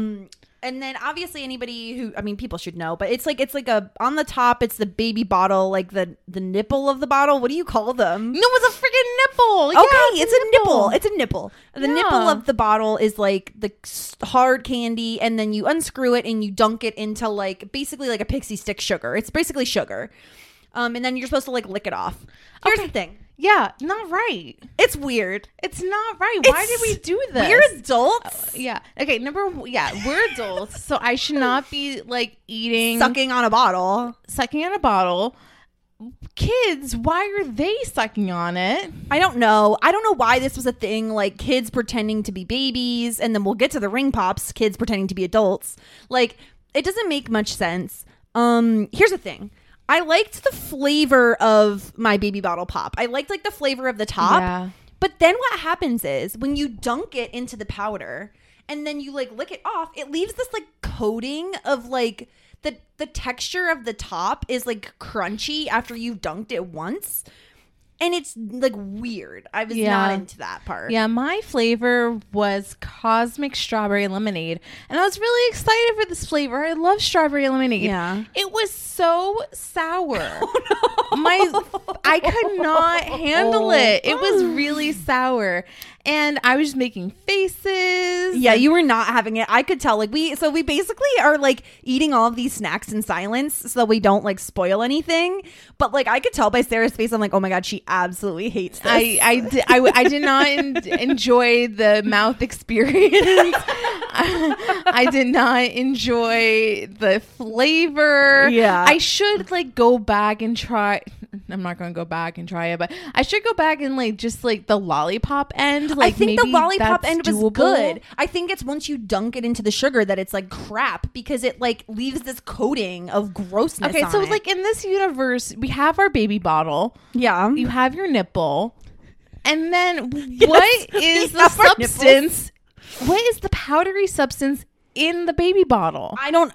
And then obviously anybody who, I mean, people should know, but it's like a, on the top, it's the baby bottle, like the nipple of the bottle. What do you call them? No, it's a freaking nipple. Okay, Yeah, it's a nipple. It's a nipple. The Yeah. nipple of the bottle is like the hard candy, and then you unscrew it and you dunk it into like basically like a pixie stick sugar. It's basically sugar. And then you're supposed to like lick it off. Here's the thing. Yeah, not right. It's weird. It's not right. Why did we do this? We're adults Yeah. Okay. We're adults, so I should not be like eating, sucking on a bottle. sucking on a bottle. Kids, why are they sucking on it? I don't know. I don't know why this was a thing, like kids pretending to be babies, and then we'll get to the ring pops, kids pretending to be adults. Like, it doesn't make much sense. Here's the thing. I liked the flavor of my Baby Bottle Pop. I liked like the flavor of the top. Yeah. But then what happens is when you dunk it into the powder and then you like lick it off, it leaves this like coating of like the texture of the top is like crunchy after you've dunked it once. And it's like weird. I was not into that part. Yeah, my flavor was Cosmic Strawberry Lemonade. And I was really excited for this flavor. I love strawberry lemonade. Yeah. It was so sour. I could not handle it. It was really sour. And I was just making faces. Yeah, you were not having it. I could tell. Like we basically are like eating all of these snacks in silence so that we don't like spoil anything. But like I could tell by Sarah's face, I'm like, oh my god, she absolutely hates this. I did not enjoy the mouth experience. I did not enjoy the flavor. Yeah, I should like go back and try. I'm not going to go back and try it, but I should go back and like just like the lollipop end. Like I think the maybe lollipop that's end was doable. good. I think it's once you dunk it into the sugar that it's like crap because it like leaves this coating of grossness. Okay, on so it. like in this universe, we have our baby bottle. yeah, You have your nipple. And then what is the have our substance? What is the powdery substance in the baby bottle? I don't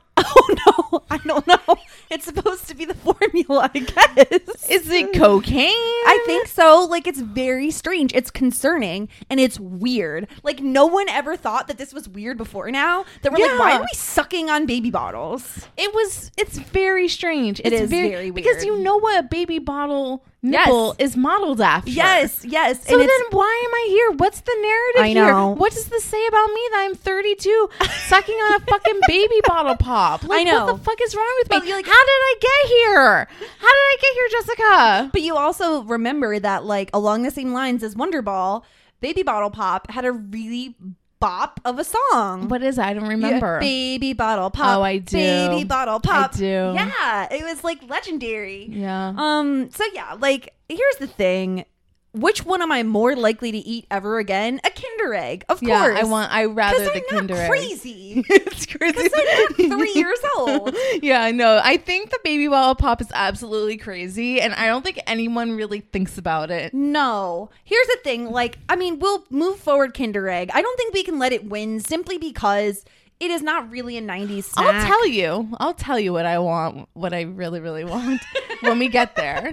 know. It's supposed to be the formula, I guess. Is it cocaine? I think so. Like, it's very strange. It's concerning and it's weird. Like, no one ever thought that this was weird before now. That we're like, why Yeah. are we sucking on baby bottles? It's very strange. It It's is very because weird. you know what a baby bottle nipple is modeled after. Yes. So And then it's, why am I here? What's the narrative I here? know. What does this say about me that I'm 32 sucking on a fucking baby bottle pop? Like, I know. what the fuck is wrong with But me? you're like- How did I get here? How did I get here, Jessica? but you also remember that, like, along the same lines as Wonder Ball, Baby Bottle Pop had a really bop of a song. What is it? I don't remember. Yeah, Baby Bottle Pop. Oh, I do. Baby Bottle Pop. I do. Yeah, it was like legendary. Yeah. So yeah, like here's the thing. Which one am I more likely to eat ever again? A Kinder Egg, of course. I rather Because the I'm Kinder not Egg. crazy. It's crazy. Because I'm not 3 years old. Yeah, no. I think the baby bottle pop is absolutely crazy, and I don't think anyone really thinks about it. No. Here's the thing. Like, I mean, we'll move forward Kinder Egg. I don't think we can let it win simply because it is not really a 90s snack. I'll tell you what I want, what I really, really want when we get there.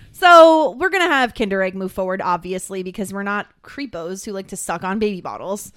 So we're going to have Kinder Egg move forward, obviously, because we're not creepos who like to suck on baby bottles.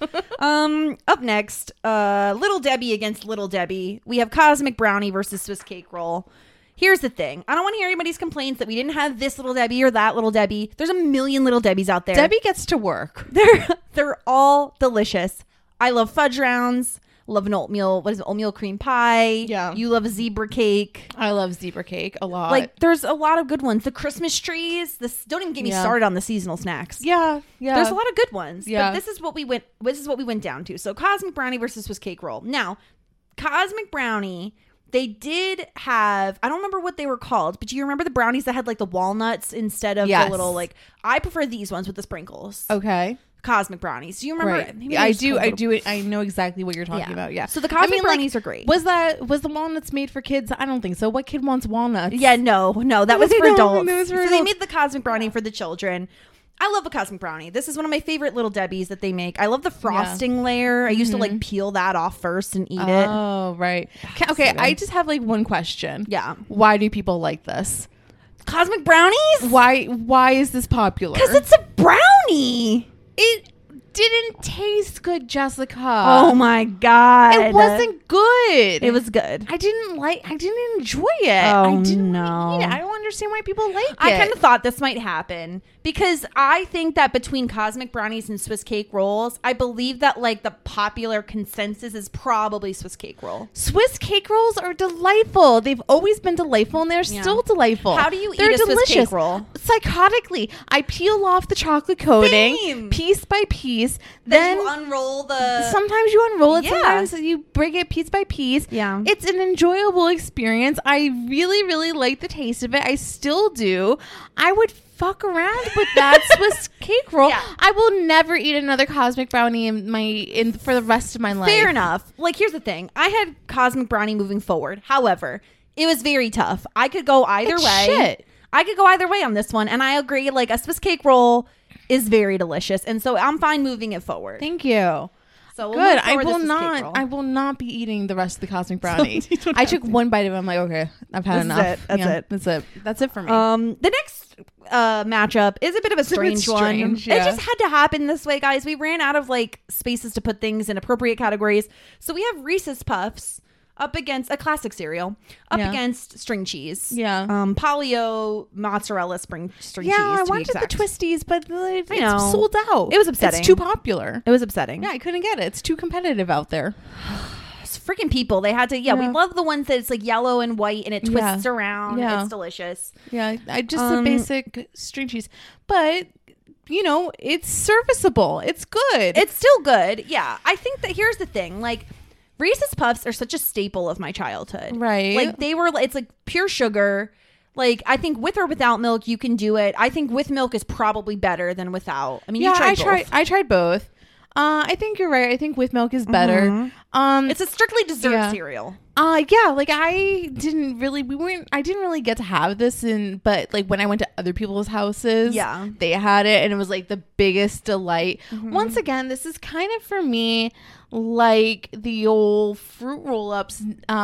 Up next, Little Debbie against Little Debbie. We have Cosmic Brownie versus Swiss Cake Roll. Here's the thing. I don't want to hear anybody's complaints that we didn't have this Little Debbie or that Little Debbie. There's a million Little Debbies out there. Debbie gets to work. They're all delicious. I love fudge rounds. Love an oatmeal cream pie. Yeah. You love a zebra cake. I love zebra cake a lot. Like, there's a lot of good ones. The Christmas trees. Don't even get me started on the seasonal snacks. yeah. There's a lot of good ones. Yeah. But this is what we went down to. So Cosmic Brownie versus Swiss Cake Roll. Now, Cosmic Brownie, they did have, I don't remember what they were called, but do you remember the brownies that had like the walnuts instead of the little like, I prefer these ones with the sprinkles. Okay. Cosmic Brownies. Do you remember? Right. Maybe I they're just do. called I little- do. I know exactly what you're talking about. Yeah. So the Cosmic like, Brownies are great. Was the walnuts made for kids? I don't think so. What kid wants walnuts? Yeah, no, that was I for don't adults. think that was for So they adults. made the Cosmic Brownie for the children. I love a Cosmic Brownie. This is one of my favorite Little Debbies that they make. I love the frosting layer. I used to like peel that off first and eat it. Oh, right. Okay, so good. I just have like one question. Yeah. Why do people like this? Cosmic Brownies? Why is this popular? Because it's a brownie. It didn't taste good, Jessica. Oh my God. It wasn't good. It was good. I didn't enjoy it. Oh, I didn't no. want to eat it. I don't understand why people like it. I kind of thought this might happen because I think that between Cosmic Brownies and Swiss Cake Rolls, I believe that like the popular consensus is probably Swiss Cake Roll. Swiss cake rolls are delightful. They've always been delightful, and they're still delightful. How do you They're eat a Swiss cake roll? Psychotically. I peel off the chocolate coating Same. piece by piece. Then Then you unroll the. sometimes you unroll it. Yeah. Sometimes you break it piece by piece. Yeah. It's an enjoyable experience. I really, really like the taste of it. I still do. I would fuck around with that Swiss cake roll. Yeah. I will never eat another Cosmic Brownie for the rest of my life. Fair enough. Like, here's the thing. I had Cosmic Brownie moving forward. However, It was very tough. I could go either way. Shit. I could go either way on this one, and I agree. Like a Swiss cake roll is very delicious, and so I'm fine moving it forward. Thank you. So we'll Good. move forward I will the Swiss cake not. roll. I will not be eating the rest of the cosmic brownie. I took one bite of it. I'm like, okay, I've had This is enough. it. That's it. That's it. That's it for me. The next matchup is a bit of a strange one. strange, yeah. It just had to happen this way, guys. We ran out of like spaces to put things in appropriate categories, so we have Reese's Puffs up against a classic cereal, up Yeah. against string cheese. Yeah. Polio mozzarella string cheese. I to be wanted the exact. twisties, but it's know. sold out. It was upsetting. It's too popular. It was upsetting. Yeah, I couldn't get it. It's too competitive out there. It's freaking people. They had to. Yeah, we Yeah. love the ones that it's like yellow and white and it twists around. Yeah. It's delicious. Yeah, I just the basic string cheese, but you know, it's serviceable. It's good. It's still good. Yeah. I think that here's the thing. Like, Reese's Puffs are such a staple of my childhood. Right. Like, it's like pure sugar. Like, I think with or without milk, you can do it. I think with milk is probably better than without. I mean, you tried both. I tried both. I think you're right. I think with milk is better. It's a strictly dessert Yeah. cereal. Yeah, like I didn't really get to have this but like when I went to other people's houses, Yeah. they had it and it was like the biggest delight. Once again, this is kind of for me like the old fruit roll-ups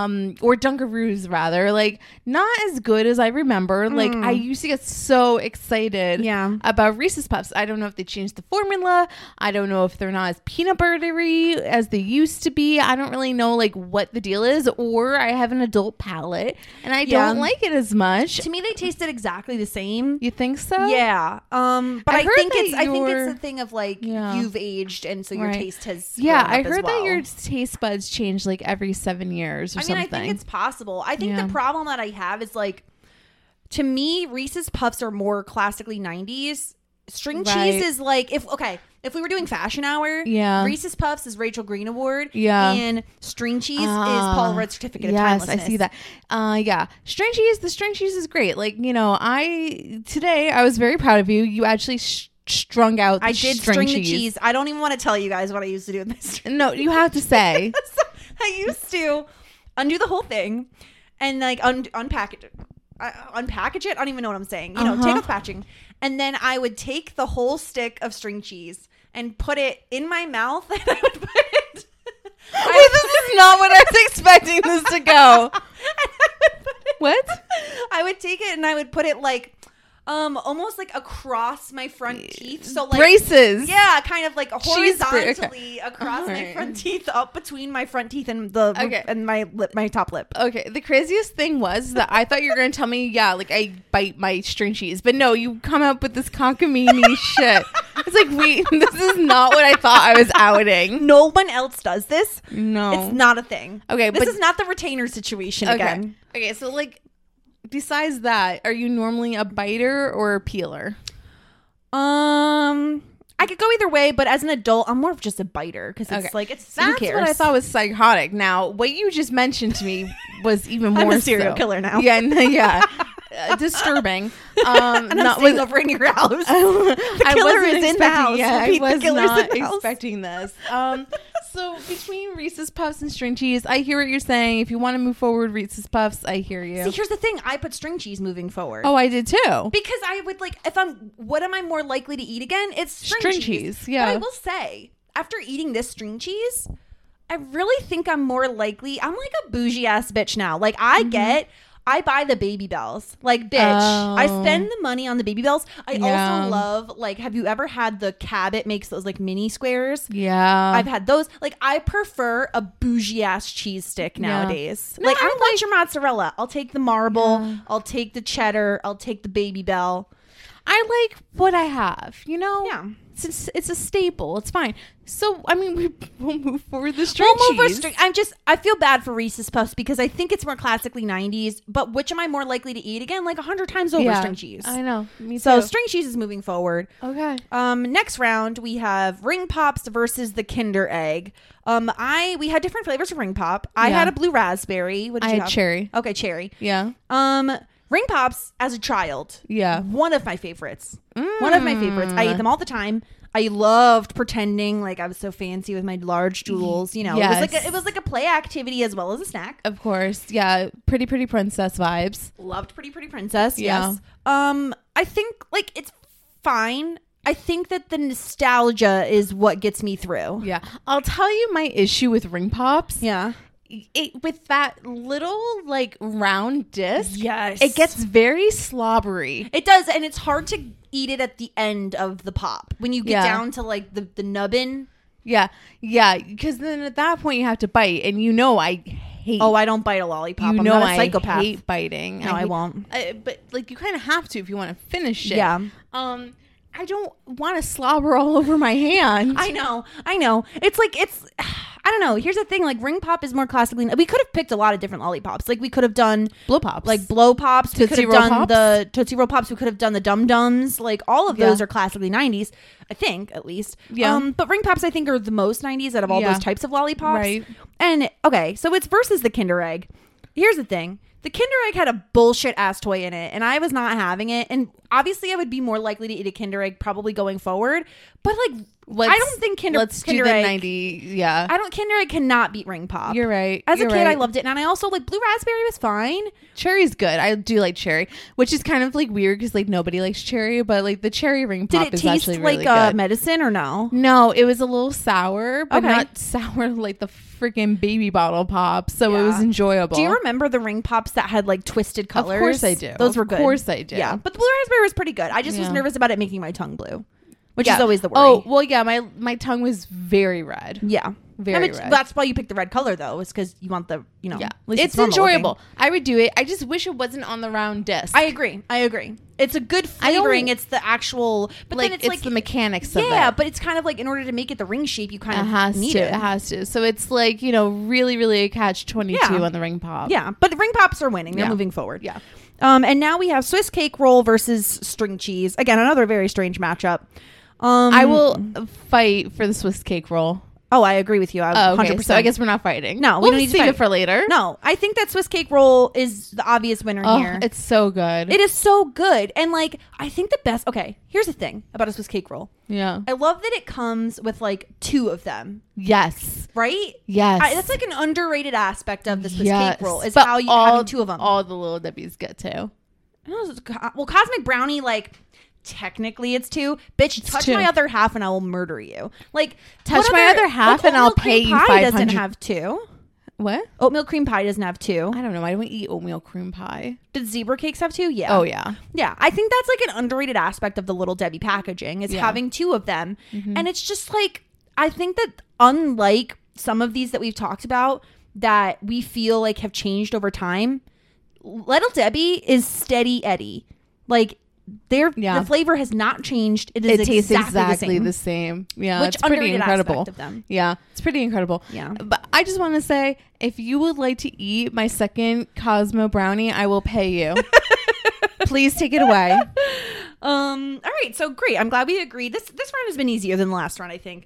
or Dunkaroos rather, like not as good as I remember. Like I used to get so excited Yeah. about Reese's Puffs. I don't know if they changed the formula. I don't know if they're not as peanut buttery as they used to be. I don't really know like what the deal is, or I have an adult palate and I Yeah. don't like it as much. To me, they tasted exactly the same. You think so? Yeah. But I I heard think that it's your- a thing of like Yeah. you've aged and so your Right. taste has Yeah, grown I up as heard that well. your taste buds change like every 7 years or I mean, something. I think it's possible. I think Yeah. the problem that I have is like, to me, Reese's Puffs are more classically 90s. String Right. cheese is like, if we were doing Fashion Hour, Yeah. Reese's Puffs is Rachel Green Award, Yeah. and string cheese is Paul Rudd Certificate of Yes, Timelessness. I see that. Yeah, the string cheese is great. Like, you know, today I was very proud of you. You actually strung out the I did string the cheese. I don't even want to tell you guys what I used to do with this. No, you have to say. So I used to undo the whole thing and like unpackage it. Unpackage it. I don't even know what I'm saying. You know, take off patching, and then I would take the whole stick of string cheese and put it in my mouth, and I would put it. Wait, this is not what I was expecting this to go. What? I would take it and I would put it like, almost like across my front teeth. So like Braces. Yeah, kind of like Cheese horizontally across my Alright. front teeth, up between my front teeth and the Okay. and my lip, my top lip. Okay, the craziest thing was that I thought you were going to tell me, yeah, like I bite my string cheese. But no, you come up with this cockamamie shit. It's like, wait, this is not what I thought I was outing. No one else does this. No. It's not a thing. Okay, this but- is not the retainer situation again. Okay, so like, besides that, are you normally a biter or a peeler? I could go either way, but as an adult, I'm more of just a biter because it's like it's who That's cares? what I thought was psychotic. Now, what you just mentioned to me was even I'm more a serial so. killer now. Yeah, yeah. Disturbing. And I'm staying over in your house. The killer is in the house. Yeah, Repeat, I the was killer's not in the house. expecting this. So between Reese's Puffs and string cheese, I hear what you're saying. If you want to move forward, Reese's Puffs, I hear you. See, here's the thing: I put string cheese moving forward. Oh, I did too. Because I would like, what am I more likely to eat again? It's String cheese, yeah. But I will say, after eating this string cheese, I really think I'm more likely. I'm like a bougie ass bitch now. Like I buy the Baby Bells. Like, bitch, I spend the money on the Baby Bells. I Yeah. also love, like, have you ever had the Cabot makes those like mini squares? Yeah. I've had those. Like, I prefer a bougie ass cheese stick nowadays. No, Like, I I don't want your mozzarella. I'll take the marble. Yeah. I'll take the cheddar. I'll take the Baby Bell. I like what I have, you know? Yeah. It's a staple. It's fine. So, I mean, we'll move forward the string We'll move cheese. I feel bad for Reese's Puffs because I think it's more classically 90s, but which am I more likely to eat again? Like 100 times over string cheese. I know. Me So too. string cheese is moving forward. Okay. Next round we have Ring Pops versus the Kinder Egg. We had different flavors of Ring Pop. I Yeah. had a blue raspberry. What did I you had have? cherry. Okay, cherry. Yeah. Ring Pops as a child. Yeah. One of my favorites. One of my favorites. I ate them all the time. I loved pretending like I was so fancy with my large jewels. You know, Yes. it was like a play activity as well as a snack. Of course. Yeah. Pretty princess vibes. Loved Pretty Princess. Yeah. Yes. I think like it's fine. I think that the nostalgia is what gets me through. Yeah. I'll tell you my issue with Ring Pops. Yeah. With that little like round disc. Yes. It gets very slobbery. It does, and it's hard to eat it at the end of the pop when you get Yeah. down to like the nubbin. Yeah. Yeah. Because then at that point you have to bite. And you know I hate. Oh, I don't bite a lollipop. you I'm know not a psychopath. I hate biting. No, I won't. But like you kind of have to if you want to finish it. Yeah. I don't want to slobber all over my hand. I know. It's like I don't know. Here's the thing: like Ring Pop is more classically. We could have picked a lot of different lollipops. Like we could have done Blow Pops. like Blow Pops. We could Tootsie have Roll done Pops? the Tootsie Roll Pops. We could have done the Dum Dums. Like all of those Yeah. are classically 90s. I think at least. Yeah. But Ring Pops I think are the most 90s out of all Yeah. those types of lollipops. Right. And okay, so it's versus the Kinder Egg. Here's the thing. The Kinder Egg had a bullshit ass toy in it, and I was not having it. And obviously, I would be more likely to eat a Kinder Egg probably going forward. But like, I don't think Kinder do the Egg. 90. Yeah. Kinder Egg cannot beat Ring Pop. You're right. As a You're kid, I right. loved it, and I also like Blue Raspberry was fine. Cherry's good. I do like cherry, which is kind of like weird because like nobody likes cherry, but like the cherry Ring Did Pop it is taste actually like really good. medicine or no? No, it was a little sour, but Okay. not sour like the freaking baby bottle pop. So it was Yeah. enjoyable. Do you remember the Ring Pops that had like twisted colors? Of course I do. Those were Of good. course I do. Yeah, but the Blue Raspberry was pretty good. I just was Yeah. nervous about it making my tongue blue, which Yeah. is always the worry. Oh well, yeah. My tongue was very red. yeah. Very red. That's why you picked the red color though, is because you want the Yeah, at least it's normal enjoyable. looking. I would do it. I just wish it wasn't on the round disc. I agree. It's a good I don't- flavoring. It's the actual, but like then it's it's like the mechanics of it. yeah, but it's kind of like in order to make it the ring shape, you kind It of has need to. it. It has to. So it's like really a catch 22 Yeah. on the Ring Pop. Yeah, but the Ring Pops are winning. They're Yeah. moving forward. Yeah. And now we have Swiss cake roll versus string cheese. Again, another very strange matchup. I will fight for the Swiss cake roll. Oh, I agree with you. Oh, okay. 100%. So I guess we're not fighting. No, we we'll don't need to save fight. it for later. No, I think that Swiss cake roll is the obvious winner Oh, here. it's so good. It is so good. And like, I think the best. Okay, here's the thing about a Swiss cake roll. Yeah. I love that it comes with like 2 of them, Yes. right? Yes. That's like an underrated aspect of the Swiss Yes. cake roll is But how you all, having 2 of them. All the little Debbie's get too. Well, Cosmic Brownie, like, technically it's 2. Bitch, touch 2. my other half and I will murder you. Like, Touch what my other half and I'll oatmeal pay cream you pie doesn't 500 have 2. What? Oatmeal cream pie doesn't have 2. I don't know. I don't eat oatmeal cream pie. Did zebra cakes have 2? Yeah. Oh yeah. Yeah, I think that's like an underrated aspect of the Little Debbie packaging is Yeah. having 2 of them. And it's just like, I think that unlike some of these that we've talked about that we feel like have changed over time, Little Debbie is steady Eddie. Like, the flavor has not changed. It tastes exactly the same. Yeah, Which it's pretty underrated incredible. aspect of them. Yeah, it's pretty incredible. Yeah. But I just want to say, if you would like to eat my second Cosmo brownie, I will pay you. Please take it away. All right, so great. I'm glad we agreed. This round has been easier than the last round, I think.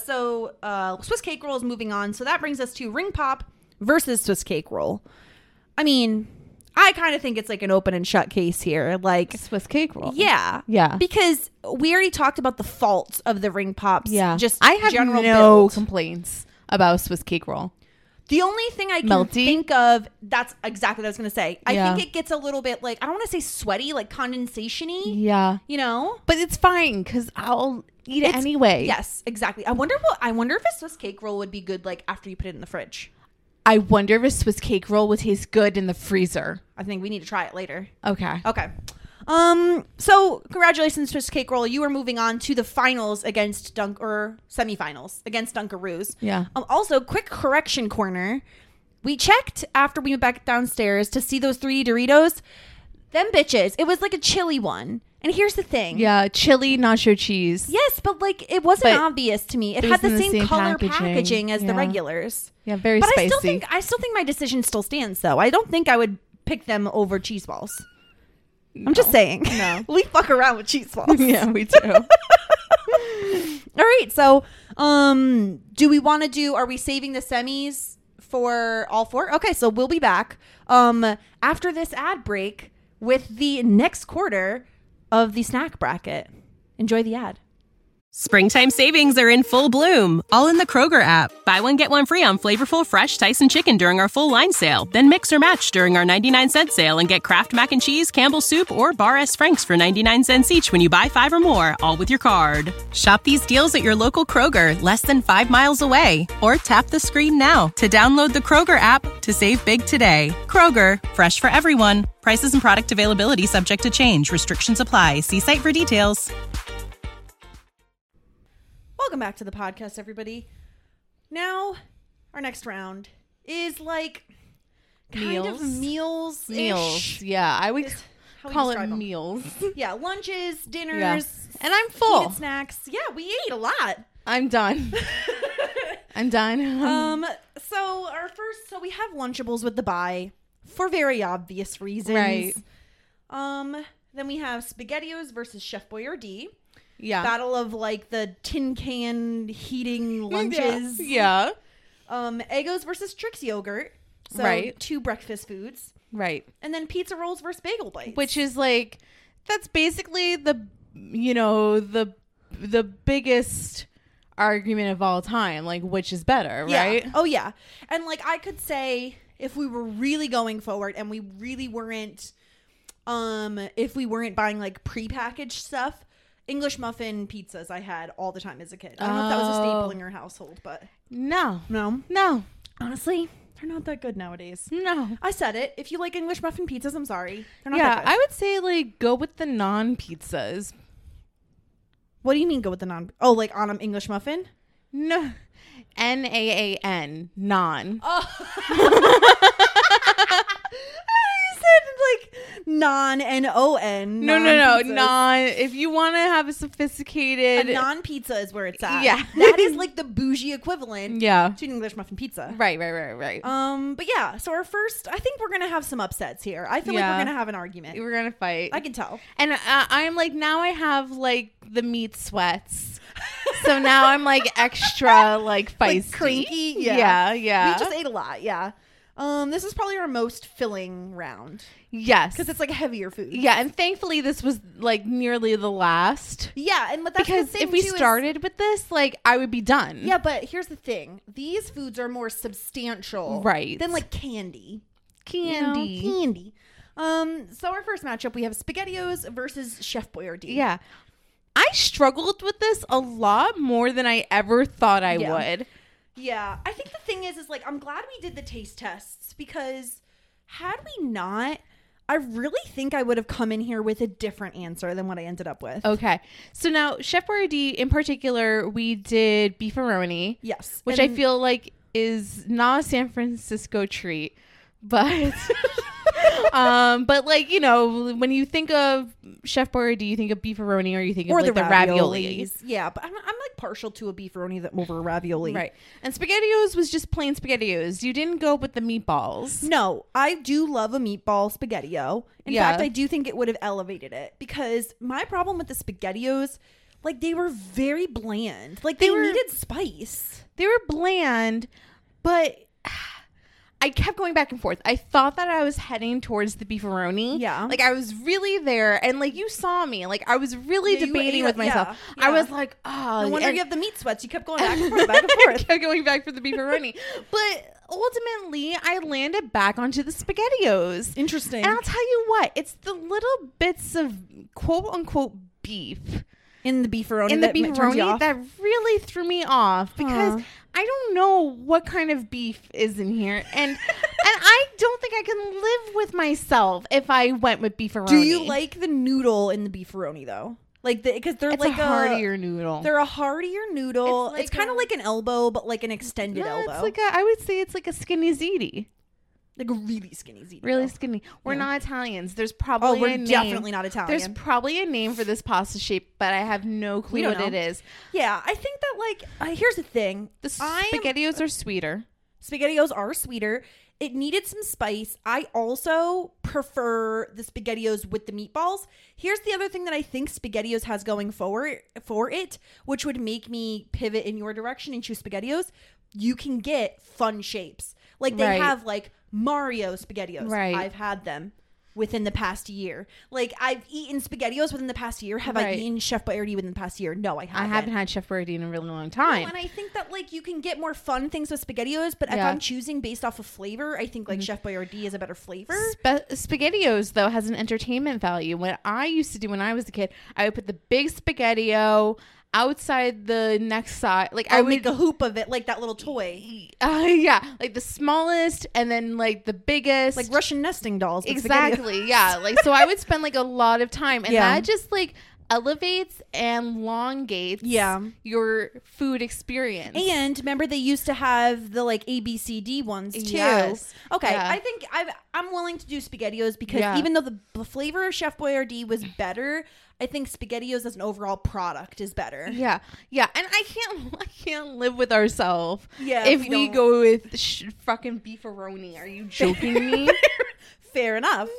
So Swiss cake roll is moving on. So that brings us to Ring Pop versus Swiss cake roll. I mean, I kind of think it's like an open and shut case here. Like, Swiss cake roll. yeah, Yeah. because we already talked about the faults of the Ring Pops. Yeah. just I have general no build. complaints about Swiss cake roll. The only thing I can Melty? think of, that's exactly what I was going to say. I Yeah. think it gets a little bit like, I don't want to say sweaty, like condensation-y, Yeah. you know? But it's fine because I'll eat it anyway. Yes, exactly. I wonder if a Swiss cake roll would be good like after you put it in the fridge. I wonder if a Swiss cake roll would taste good in the freezer. I think we need to try it later. Okay. Okay. So congratulations, Swiss cake roll. You are moving on to the finals against semifinals against Dunkaroos. Yeah. Also, quick correction corner. We checked after we went back downstairs to see those 3 Doritos. Them bitches. It was like a chili one. And here's the thing. Yeah. Chili nacho cheese. Yes, but like it wasn't But obvious to me. It it had was the in same color packaging as the Yeah. regulars. Yeah. Very But spicy. I still think my decision still stands though. I don't think I would pick them over cheese balls. I'm just saying. No. We fuck around with cheese balls. Yeah, we do. All right. So, do we want to are we saving the semis for all 4? Okay. So we'll be back. After this ad break, with the next quarter of the snack bracket. Enjoy the ad. Springtime savings are in full bloom, all in the Kroger app. Buy one, get one free on flavorful, fresh Tyson chicken during our full line sale. Then mix or match during our 99-cent sale and get Kraft Mac and Cheese, Campbell's Soup, or Bar S. Frank's for 99 cents each when you buy 5 or more, all with your card. Shop these deals at your local Kroger, less than 5 miles away. Or tap the screen now to download the Kroger app to save big today. Kroger, fresh for everyone. Prices and product availability subject to change. Restrictions apply. See site for details. Welcome back to the podcast, everybody. Now, our next round is like kind of meals. Meals. Yeah, I would call it meals. Yeah, lunches, dinners. Yeah. And I'm full. Heated snacks. Yeah, we ate a lot. I'm done. I'm done. So we have Lunchables with the buy for very obvious reasons. Right. Then we have SpaghettiOs versus Chef Boyardee. Yeah. Battle of like the tin can heating lunches. Yeah. Eggos versus Trix yogurt. So Right. 2 breakfast foods. Right. And then pizza rolls versus bagel bites. Which is like, that's basically the biggest argument of all time. Like, which is better, right? Oh yeah. And like I could say if we were really going forward and we really weren't if we weren't buying like prepackaged stuff, English muffin pizzas I had all the time as a kid. I don't know if that was a staple in your household, but No. no. Honestly, they're not that good nowadays. No. I said it. If you like English muffin pizzas, I'm sorry. They're not Yeah, that good. I would say like go with the non-pizzas. What do you mean go with the non? Oh, like on an English muffin? No. N-A-A-N. Non. You said like non-N-O-N. No. non-pizzas. Non. If you want to have a sophisticated. A non-pizza is where it's at. Yeah. That is like the bougie equivalent Yeah. to an English muffin pizza. Right. But yeah, so our first, I think we're going to have some upsets here. I feel like Yeah. we're going to have an argument. We're going to fight. I can tell. And I'm like, now I have like the meat sweats. So now I'm like extra like feisty. Like cranky. Yeah. We just ate a lot. Yeah. This is probably our most filling round Yes. because it's like heavier food. Yeah. And thankfully this was like nearly the last. Yeah. And but that's Because the thing if we too, is- started with this, like I would be done. yeah, but here's the thing. These foods are more substantial. Right. Than like candy. You know? Candy. Candy. So our first matchup, we have SpaghettiOs versus Chef Boyardee. Yeah. I struggled with this a lot more than I ever thought I Yeah. would. Yeah, I think the thing is like I'm glad we did the taste tests because had we not, I really think I would have come in here with a different answer than what I ended up with. Okay. So now Chef Boyardee in particular, we did beefaroni. Yes, Which and- I feel like is not a San Francisco treat, but but like, you know, when you think of Chef Boyardee, you think of beefaroni or you think of like the raviolis. Yeah, but I'm like partial to a beefaroni that over a ravioli. Right. And SpaghettiOs was just plain SpaghettiOs. You didn't go with the meatballs. No, I do love a meatball SpaghettiO. In Yeah. fact, I do think it would have elevated it because my problem with the SpaghettiOs, like they were very bland. Like they needed spice. They were bland, but I kept going back and forth. I thought that I was heading towards the beefaroni. Yeah. Like I was really there. And like you saw me. Like I was really Yeah, you debating ate with it, myself. yeah, I yeah. was like, oh. No wonder and- you have the meat sweats. You kept going back and forth, back and forth. kept going back for the beefaroni. But ultimately, I landed back onto the SpaghettiOs. Interesting. And I'll tell you what, it's the little bits of quote unquote beef in the beefaroni, in the that turns you beefaroni off? that really threw me off because I don't know what kind of beef is in here, and I don't think I can live with myself if I went with beefaroni. Do you like the noodle in the beefaroni though? Like because they're It's like a heartier noodle? They're a heartier noodle. It's like It's kind of like an elbow, but like an extended elbow. It's like I would say it's like a skinny ziti. Like a really skinny ziti. Really though. skinny. We're Yeah. not Italians. There's probably Oh, a we're name. definitely not Italian. There's probably a name for this pasta shape, but I have no clue We don't what know. it is. Yeah, I think that like here's the thing. The SpaghettiOs are sweeter. SpaghettiOs are sweeter. It needed some spice. I also prefer the SpaghettiOs with the meatballs. Here's the other thing that I think SpaghettiOs has going for it, which would make me pivot in your direction and choose SpaghettiOs. You can get fun shapes. Like they Right. have like Mario SpaghettiOs. Right. I've had them. within the past year. Like, I've eaten SpaghettiOs within the past year. Have I Right. eaten Chef Boyardee within the past year? No, I haven't. I haven't had Chef Boyardee in a really long time. No, and I think that, like, you can get more fun things with SpaghettiOs, but if Yeah. I'm choosing based off of flavor, I think, like, Chef Boyardee is a better flavor. SpaghettiOs, though, has an entertainment value. What I used to do when I was a kid, I would put the big SpaghettiO outside the next side. Like, I I would make would a hoop of it, like that little toy. yeah, like the smallest and then like the biggest. Like Russian nesting dolls. With exactly. Yeah. Like, so I would spend like a lot of time, and Yeah. that just like elevates and elongates Yeah. your food experience. And remember, they used to have the like ABCD ones too. Yes. Okay, Yeah. I think I'm willing to do SpaghettiOs because Yeah. even though the flavor of Chef Boyardee was better, I think SpaghettiOs as an overall product is better. Yeah, and I can't live with ourselves. Yeah, if we we don't. go with fucking beefaroni, are you joking me? Fair enough.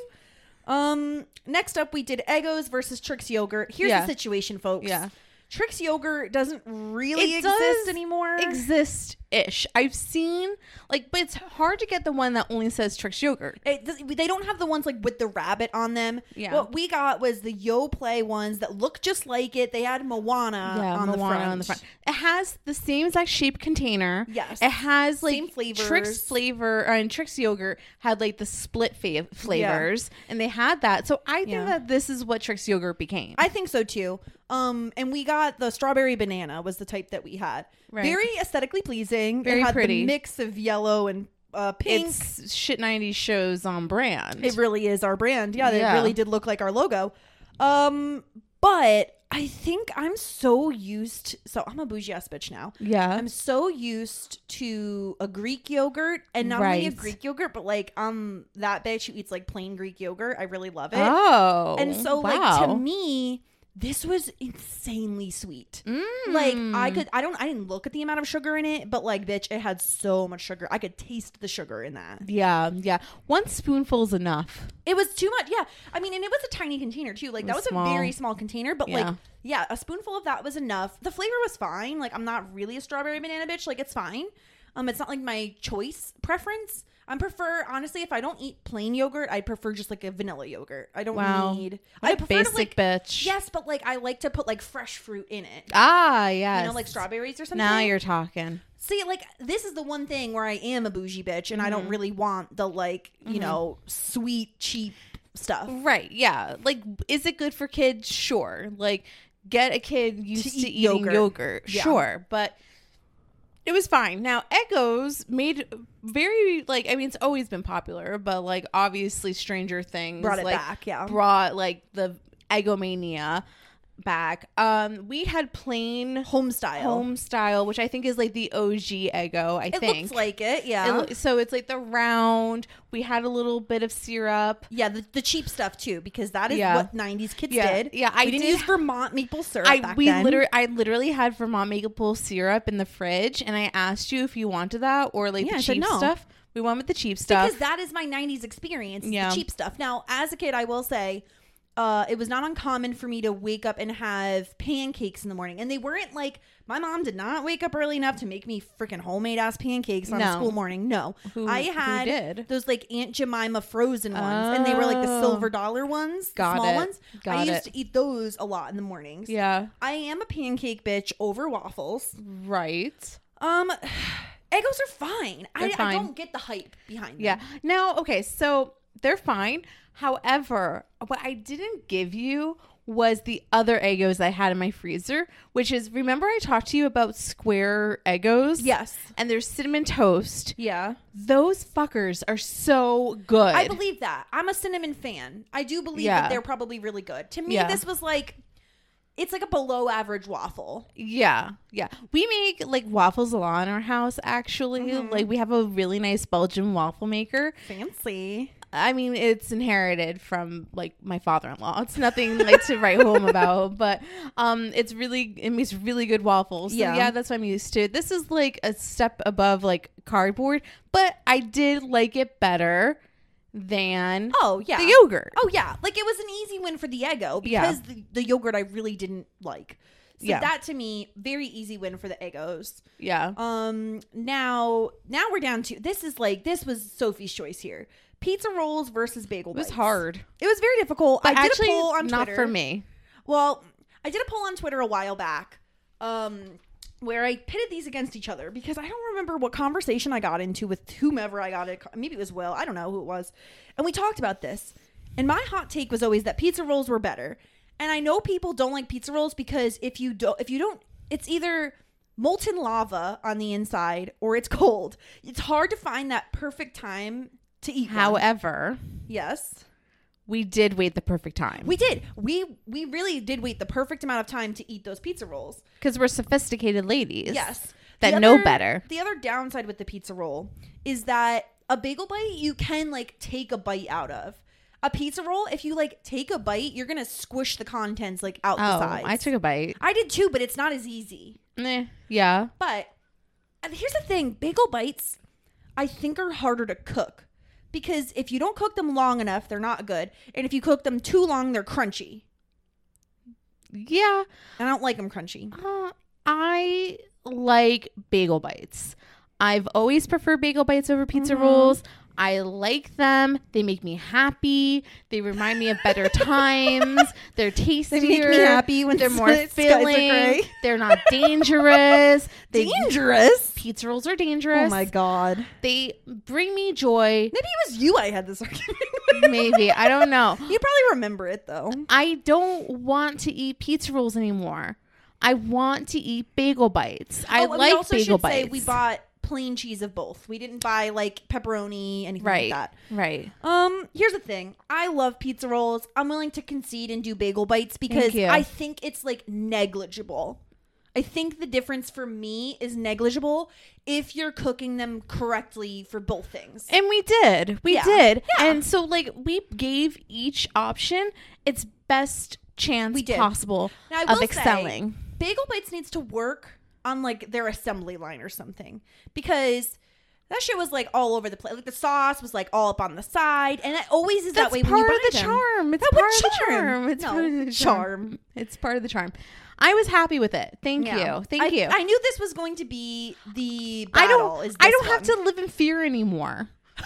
Next up, we did Eggos versus Trix yogurt. Here's Yeah. the situation, folks. Yeah. Trix yogurt doesn't really It exist does anymore. Exist-ish. I've seen like, but it's hard to get the one that only says Trix yogurt. They don't have the ones like with the rabbit on them. Yeah. What we got was the YoPlay ones that look just like it. They had Moana on the front. It has the same exact shape container. Yes. It has like Same flavors. Trix flavor and Trix yogurt had like the split flavors, and they had that. So I think Yeah. that this is what Trix yogurt became. I think so too. And we got the strawberry banana was the type that we had. Right. Very aesthetically pleasing. Very it had pretty. the mix of yellow and pink. It's shit 90s shows on brand. It really is our brand. Yeah, Yeah. it really did look like our logo. But I think I'm so used. So I'm a bougie ass bitch now. Yeah. I'm so used to a Greek yogurt, and not only a Right. Greek yogurt, but like that bitch who eats like plain Greek yogurt. I really love it. Oh. And so wow. like to me, this was insanely sweet. Like I didn't look at the amount of sugar in it, but like bitch, it had so much sugar. I could taste the sugar in that. Yeah. One spoonful's enough. It was too much. Yeah. I mean, and it was a tiny container too. Like that was Small. a very small container, but Yeah. like yeah, a spoonful of that was enough. The flavor was fine. Like I'm not really a strawberry banana bitch. Like it's fine. It's not like my choice preference. I prefer, honestly, if I don't eat plain yogurt, I prefer just like a vanilla yogurt. I don't need. What I a prefer to, basic like, bitch. Yes, but like I like to put like fresh fruit in it. Ah, yes. You know, like strawberries or something. Now you're talking. See, like this is the one thing where I am a bougie bitch, and I Mm-hmm. don't really want the like you know sweet cheap stuff. Right. Yeah. Like, is it good for kids? Sure. Like, get a kid used to, eat eating yogurt. yogurt. Yeah. Sure. But it was fine. Now, Eggos made very, like, I mean, it's always been popular, but, like, obviously Stranger Things Brought it like, back, yeah. brought, like, the Eggomania back. We had plain Home style. which I think is, like, the OG Eggo, I It think. looks like it, yeah. So it's, like, the round. We had a little bit of syrup. Yeah, the cheap stuff too, because that is Yeah. what '90s kids Yeah. did. Yeah, I we didn't did- use Vermont maple syrup back I then. literally had Vermont maple syrup in the fridge, and I asked you if you wanted that or like Yeah, I the said cheap no. stuff. We went with the cheap stuff. because that is my '90s experience. Yeah. The cheap stuff. Now, as a kid, I will say, it was not uncommon for me to wake up and have pancakes in the morning, and they weren't like my mom did not wake up early enough to make me freaking homemade ass pancakes on a No. school morning. No, Who I did? those like Aunt Jemima frozen ones, and they were like the Oh. silver dollar ones, the Got small it. ones. Got I used it. to eat those a lot in the mornings. Yeah, I am a pancake bitch over waffles. right. Eggos are fine. I fine. don't get the hype behind them. Yeah. Now, okay, so they're fine. However, what I didn't give you was the other Eggos I had in my freezer, which is, remember I talked to you about square Eggos? Yes. And there's cinnamon toast. Yeah. Those fuckers are so good. I believe that. I'm a cinnamon fan. I do believe Yeah. that they're probably really good. To me, Yeah. this was like, it's like a below average waffle. Yeah. We make like waffles a lot in our house, actually. Mm-hmm. Like, we have a really nice Belgian waffle maker. Fancy. I mean, it's inherited from like my father-in-law. It's nothing like to write home about, but it makes really good waffles. So Yeah. that's what I'm used to. This is like a step above like cardboard, but I did like it better than Oh, yeah. the yogurt. Oh, yeah. Like, it was an easy win for the Eggo Yeah. because the yogurt I really didn't like. So Yeah. that, to me, very easy win for the Eggos. Yeah. Now we're down to, this was Sophie's choice here. Pizza rolls versus bagel It was bites. hard. It was very difficult. But I did actually, a poll on not Twitter. for me. Well, I did a poll on Twitter a while back where I pitted these against each other because I don't remember what conversation I got into with whomever I got it. Maybe it was Will. I don't know who it was. And we talked about this. And my hot take was always that pizza rolls were better. And I know people don't like pizza rolls because if you don't, it's either molten lava on the inside or it's cold. It's hard to find that perfect time to eat one. However, Yes. we did wait the perfect time. We did. We really did wait the perfect amount of time to eat those pizza rolls. Because we're sophisticated ladies. Yes. That The know other- better. The other downside with the pizza roll is that a bagel bite you can like take a bite out of. A pizza roll, if you like take a bite, you're gonna squish the contents like out the sides. I took a bite. I did too, but it's not as easy. Yeah. But here's the thing: bagel bites, I think, are harder to cook because if you don't cook them long enough, they're not good, and if you cook them too long, they're crunchy. Yeah. And I don't like them crunchy. I like bagel bites. I've always preferred bagel bites over pizza rolls. I like them. They make me happy. They remind me of better times. They're tastier. They make me happy when they're more skies are filling. gray. They're not dangerous. Dangerous. Pizza rolls are dangerous. Oh my god. They bring me joy. Maybe it was you I had this argument. Maybe. I don't know. You probably remember it though. I don't want to eat pizza rolls anymore. I want to eat bagel bites. I we like also bagel should say bites. we bought plain cheese of both. We didn't buy like pepperoni, anything right. like that. Right. Here's the thing. I love pizza rolls. I'm willing to concede and do bagel bites because Thank you. I think it's like negligible. I think the difference for me is negligible if you're cooking them correctly for both things. And we did. We Yeah. did. Yeah. And so like we gave each option its best chance We did. possible Now, I of will say, excelling. Bagel Bites needs to work on like their assembly line or something because that shit was like all over the place. Like the sauce was like all up on the side, and it always is that That's way when you part buy of the them. charm. It's That part would of the charm. It's No, part of the charm. It's part of the charm. I was happy with it. Thank Yeah. you. Thank you. I knew this was going to be the I battle. don't have to live in fear anymore.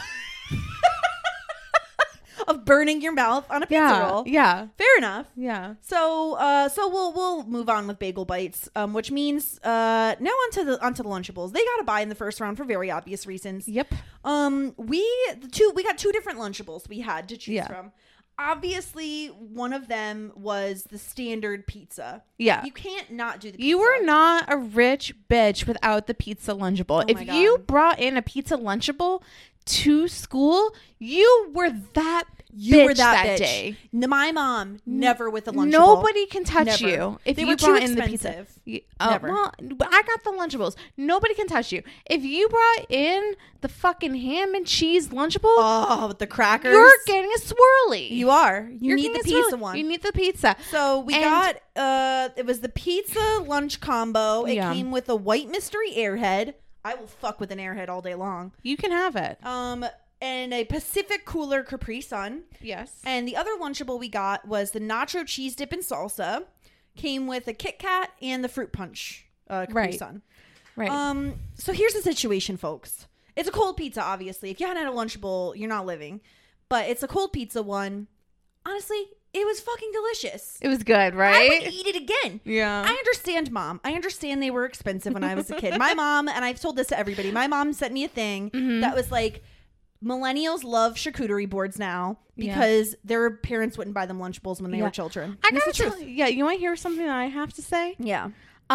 of burning your mouth on a pizza roll. Yeah. Fair enough. Yeah. So we'll move on with bagel bites, which means now onto the Lunchables. They got to buy in the first round for very obvious reasons. Yep. We got two different Lunchables we had to choose from. Obviously, one of them was the standard pizza. Yeah. You can't not do the pizza. You were not a rich bitch without the pizza Lunchable. Oh if my you God. brought in a pizza Lunchable to school, you were that You bitch were that bitch. day. My mom never with a Lunchable. Nobody can touch Never. you if They you were too brought in the pizza. expensive. Never. Well, but I got the Lunchables. Nobody can touch you. If you brought in the fucking ham and cheese Lunchable, Oh, with the crackers. you're getting a swirly. You are. You You're need the getting a pizza swirly. one. You need the pizza. So we And- got it was the pizza lunch combo. It Yeah. came with a white mystery airhead. I will fuck with an airhead all day long. You can have it. And a Pacific Cooler Capri Sun. Yes. And the other Lunchable we got was the nacho cheese dip and salsa. Came with a Kit Kat and the fruit punch Capri Right. Sun. Right. So here's the situation, folks. It's a cold pizza, obviously. If you hadn't had a Lunchable, you're not living. But it's a cold pizza one. Honestly, it was fucking delicious. It was good, I right? would eat it again. Yeah. I understand, Mom. I understand they were expensive when I was a kid. My mom, and I've told this to everybody, my mom sent me a thing that was like, millennials love charcuterie boards now because their parents wouldn't buy them Lunchables when they were children. I That's gotta the tell you, yeah, you want to hear something that I have to say? Yeah.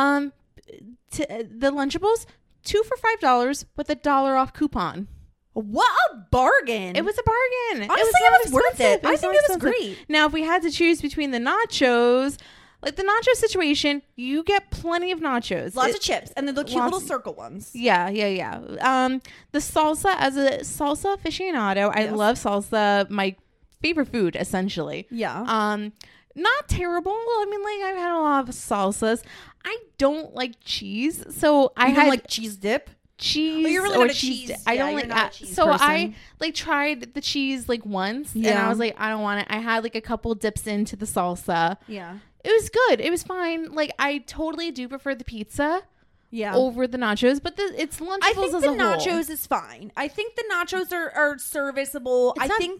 The Lunchables, 2 for $5 with $1 off coupon. What a bargain. It was a bargain. Honestly, not it was worth expensive. it. I think not it was expensive. great. Now, if we had to choose between the nachos, like the nacho situation, you get plenty of nachos. Lots of chips. And they're the cute lots- little circle ones. Yeah. The salsa, as a salsa aficionado, I Yes. love salsa. My favorite food, essentially. Yeah. Not terrible. I mean, like I've had a lot of salsas. I don't like cheese, so I You don't had like cheese dip? cheese you're really or not a cheese. cheese- I yeah, don't you're like not a that. cheese So I person. like tried the cheese like once, and Yeah. I was like, I don't want it. I had like a couple dips into the salsa. Yeah. It was good. It was fine. Like I totally do prefer the pizza over the nachos, but it's Lunchables I think as the a whole. nachos is fine. I think the nachos are serviceable.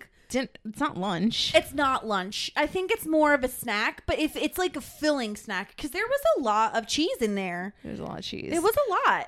It's not lunch. It's not lunch. I think it's more of a snack, but if it's like a filling snack, because there was a lot of cheese in there. There's a lot of cheese. It was a lot.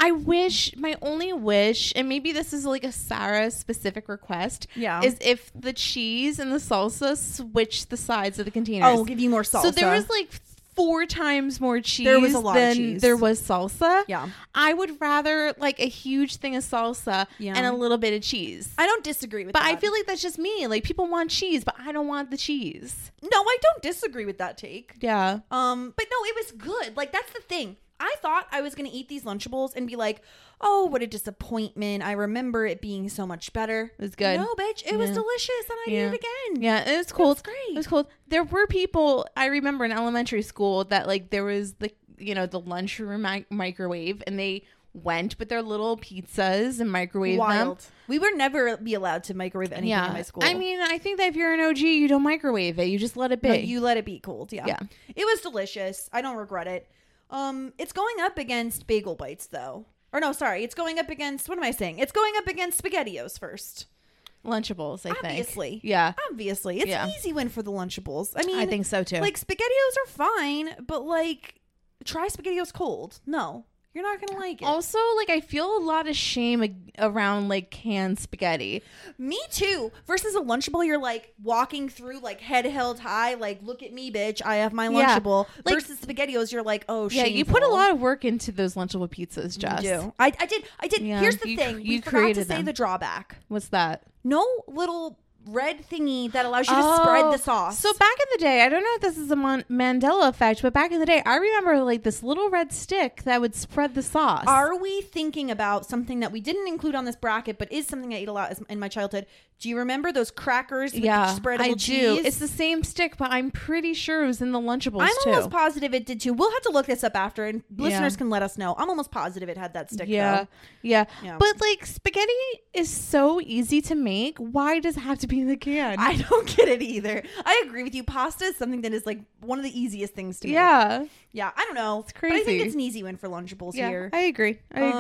My only wish, and maybe this is like a Sarah specific request, is if the cheese and the salsa switch the sides of the containers. Oh, we'll give you more salsa. So there was like 4 times more cheese there was a lot than of cheese. there was salsa. Yeah. I would rather like a huge thing of salsa and a little bit of cheese. I don't disagree with but that. I feel like that's just me. Like people want cheese, but I don't want the cheese. No, I don't disagree with that take. Yeah. But no, it was good. Like that's the thing. I thought I was going to eat these Lunchables and be like, oh, what a disappointment. I remember it being so much better. It was good. No, bitch. It was delicious and I ate it again. Yeah, it was cold. It was great. It was cold. There were people, I remember in elementary school, that like there was the lunchroom microwave, and they went with their little pizzas and microwaved them. We would never be allowed to microwave anything in my school. I mean, I think that if you're an OG, you don't microwave it. You just let it be. No, you let it be cold. Yeah. Yeah. It was delicious. I don't regret it. It's going up against Bagel Bites though. Or no, sorry. It's going up against, what am I saying? It's going up against SpaghettiOs first. Lunchables, I think. Obviously. Yeah. Obviously. It's an easy win for the Lunchables. I mean, I think so too. Like SpaghettiOs are fine, but like try SpaghettiOs cold. No. You're not going to like it. Also, like, I feel a lot of shame around, like, canned spaghetti. Me too. Versus a Lunchable, you're, like, walking through, like, head held high, like, look at me, bitch. I have my Lunchable. Like, versus SpaghettiOs, you're like, oh, yeah, shameful. you put a lot of work into those Lunchable pizzas, Jess. You do. I did. Yeah, Here's the thing. We forgot to say the drawback. What's that? No little red thingy that allows you to spread the sauce. So back in the day, I don't know if this is a Mandela effect, but back in the day, I remember like this little red stick that would spread the sauce. Are we thinking about something that we didn't include on this bracket, but is something I ate a lot in my childhood? Do you remember those crackers with the spreadable cheese? It's the same stick, but I'm pretty sure it was in the Lunchables I'm too. almost positive it did too. We'll have to look this up after, and listeners can let us know. I'm almost positive it had that stick. Yeah. though. But like spaghetti is so easy to make. Why does it have to be in the can? I don't get it either. I agree with you. Pasta is something that is like one of the easiest things to make. Yeah, I don't know. It's crazy. But I think it's an easy win for Lunchables here. I agree.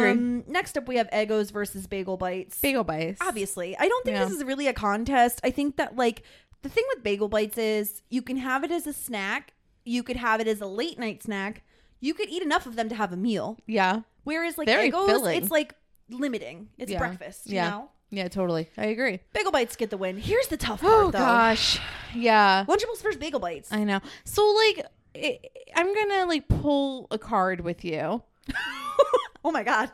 Next up, we have Eggos versus Bagel Bites. Bagel Bites. Obviously. I don't think this is really a contest. I think that, like, the thing with Bagel Bites is you can have it as a snack. You could have it as a late night snack. You could eat enough of them to have a meal. Yeah. Whereas, like, Very Eggos, filling. it's, like, limiting. It's breakfast, you know? Yeah, totally. I agree. Bagel Bites get the win. Here's the tough part, though. Gosh. Yeah. Lunchables versus Bagel Bites. I know. So, like, I'm going to, like, pull a card with you. Oh, my God.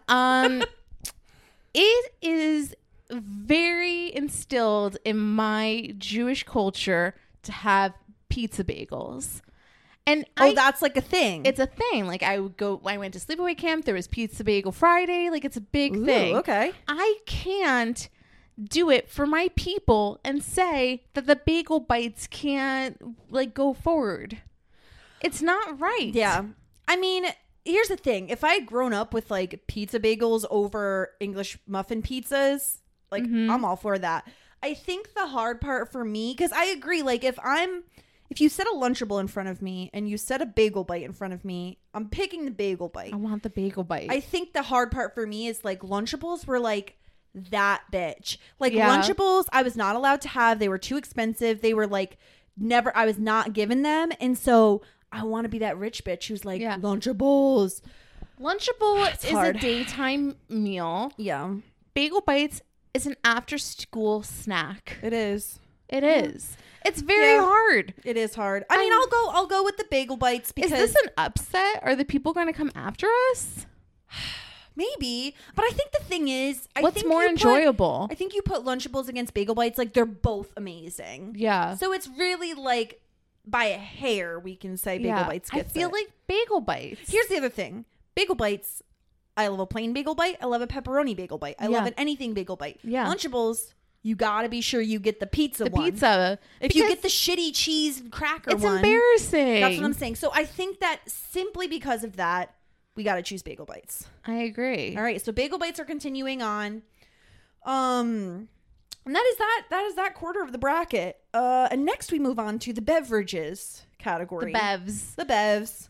It is very instilled in my Jewish culture to have pizza bagels. And that's like a thing. It's a thing. Like I went to sleepaway camp. There was Pizza Bagel Friday. Like it's a big thing. Okay. I can't do it for my people and say that the Bagel Bites can't like go forward. It's not right. Yeah. I mean, here's the thing. If I had grown up with like pizza bagels over English muffin pizzas, like I'm all for that. I think the hard part for me, because I agree, like if you set a Lunchable in front of me and you set a Bagel Bite in front of me, I'm picking the Bagel Bite. I want the Bagel Bite. I think the hard part for me is like Lunchables were like that bitch. Like Lunchables, I was not allowed to have. They were too expensive. They were like I was not given them. And so I want to be that rich bitch who's like, Lunchables. Lunchable is a daytime meal. Yeah. Bagel Bites is an after school snack. It is. It is. It's very hard. It is hard. I mean, I'll go with the Bagel Bites because is this an upset? Are the people going to come after us? Maybe, but I think the thing is, what's more enjoyable? I think you put Lunchables against Bagel Bites, like they're both amazing. Yeah. So it's really like by a hair we can say Bagel Bites gets I feel like Bagel Bites. Here's the other thing. Bagel Bites, I love a plain bagel bite. I love a pepperoni bagel bite. I love an anything bagel bite. Yeah. Lunchables, you gotta be sure you get the pizza one. Pizza. If you get the shitty cheese cracker it's one. It's embarrassing. That's what I'm saying. So I think that simply because of that, we gotta choose Bagel Bites. I agree. All right. So Bagel Bites are continuing on. And that is that quarter of the bracket. And next we move on to the beverages category. The bevs. The bevs.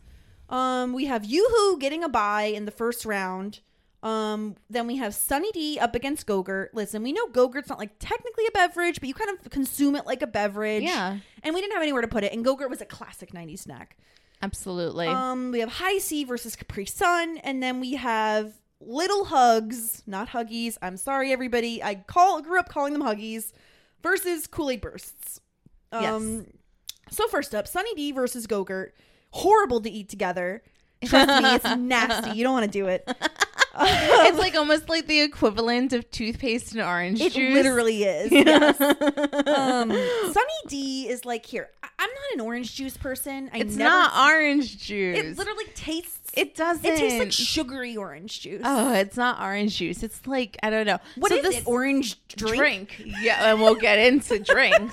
We have Yoo-Hoo getting a bye in the first round. Then we have Sunny D up against Go-Gurt. Listen, we know Go-Gurt's not like technically a beverage, but you kind of consume it like a beverage. Yeah. And we didn't have anywhere to put it. And Go-Gurt was a classic 90s snack. Absolutely. We have High C versus Capri Sun. And then we have Little Hugs, not Huggies. I'm sorry, everybody. I grew up calling them Huggies versus Kool-Aid Bursts. Yes. So first up, Sunny D versus Go-Gurt. Horrible to eat together. Trust me, it's nasty. You don't want to do it. It's like almost like the equivalent of toothpaste and orange It juice. literally is. Yes. Sunny D is like, here, I'm not an orange juice person. It's not orange juice. It literally tastes. It doesn't. It tastes like sugary orange juice. Oh, it's not orange juice. It's like, I don't know. What is it? Orange drink? Yeah, and we'll get into drinks.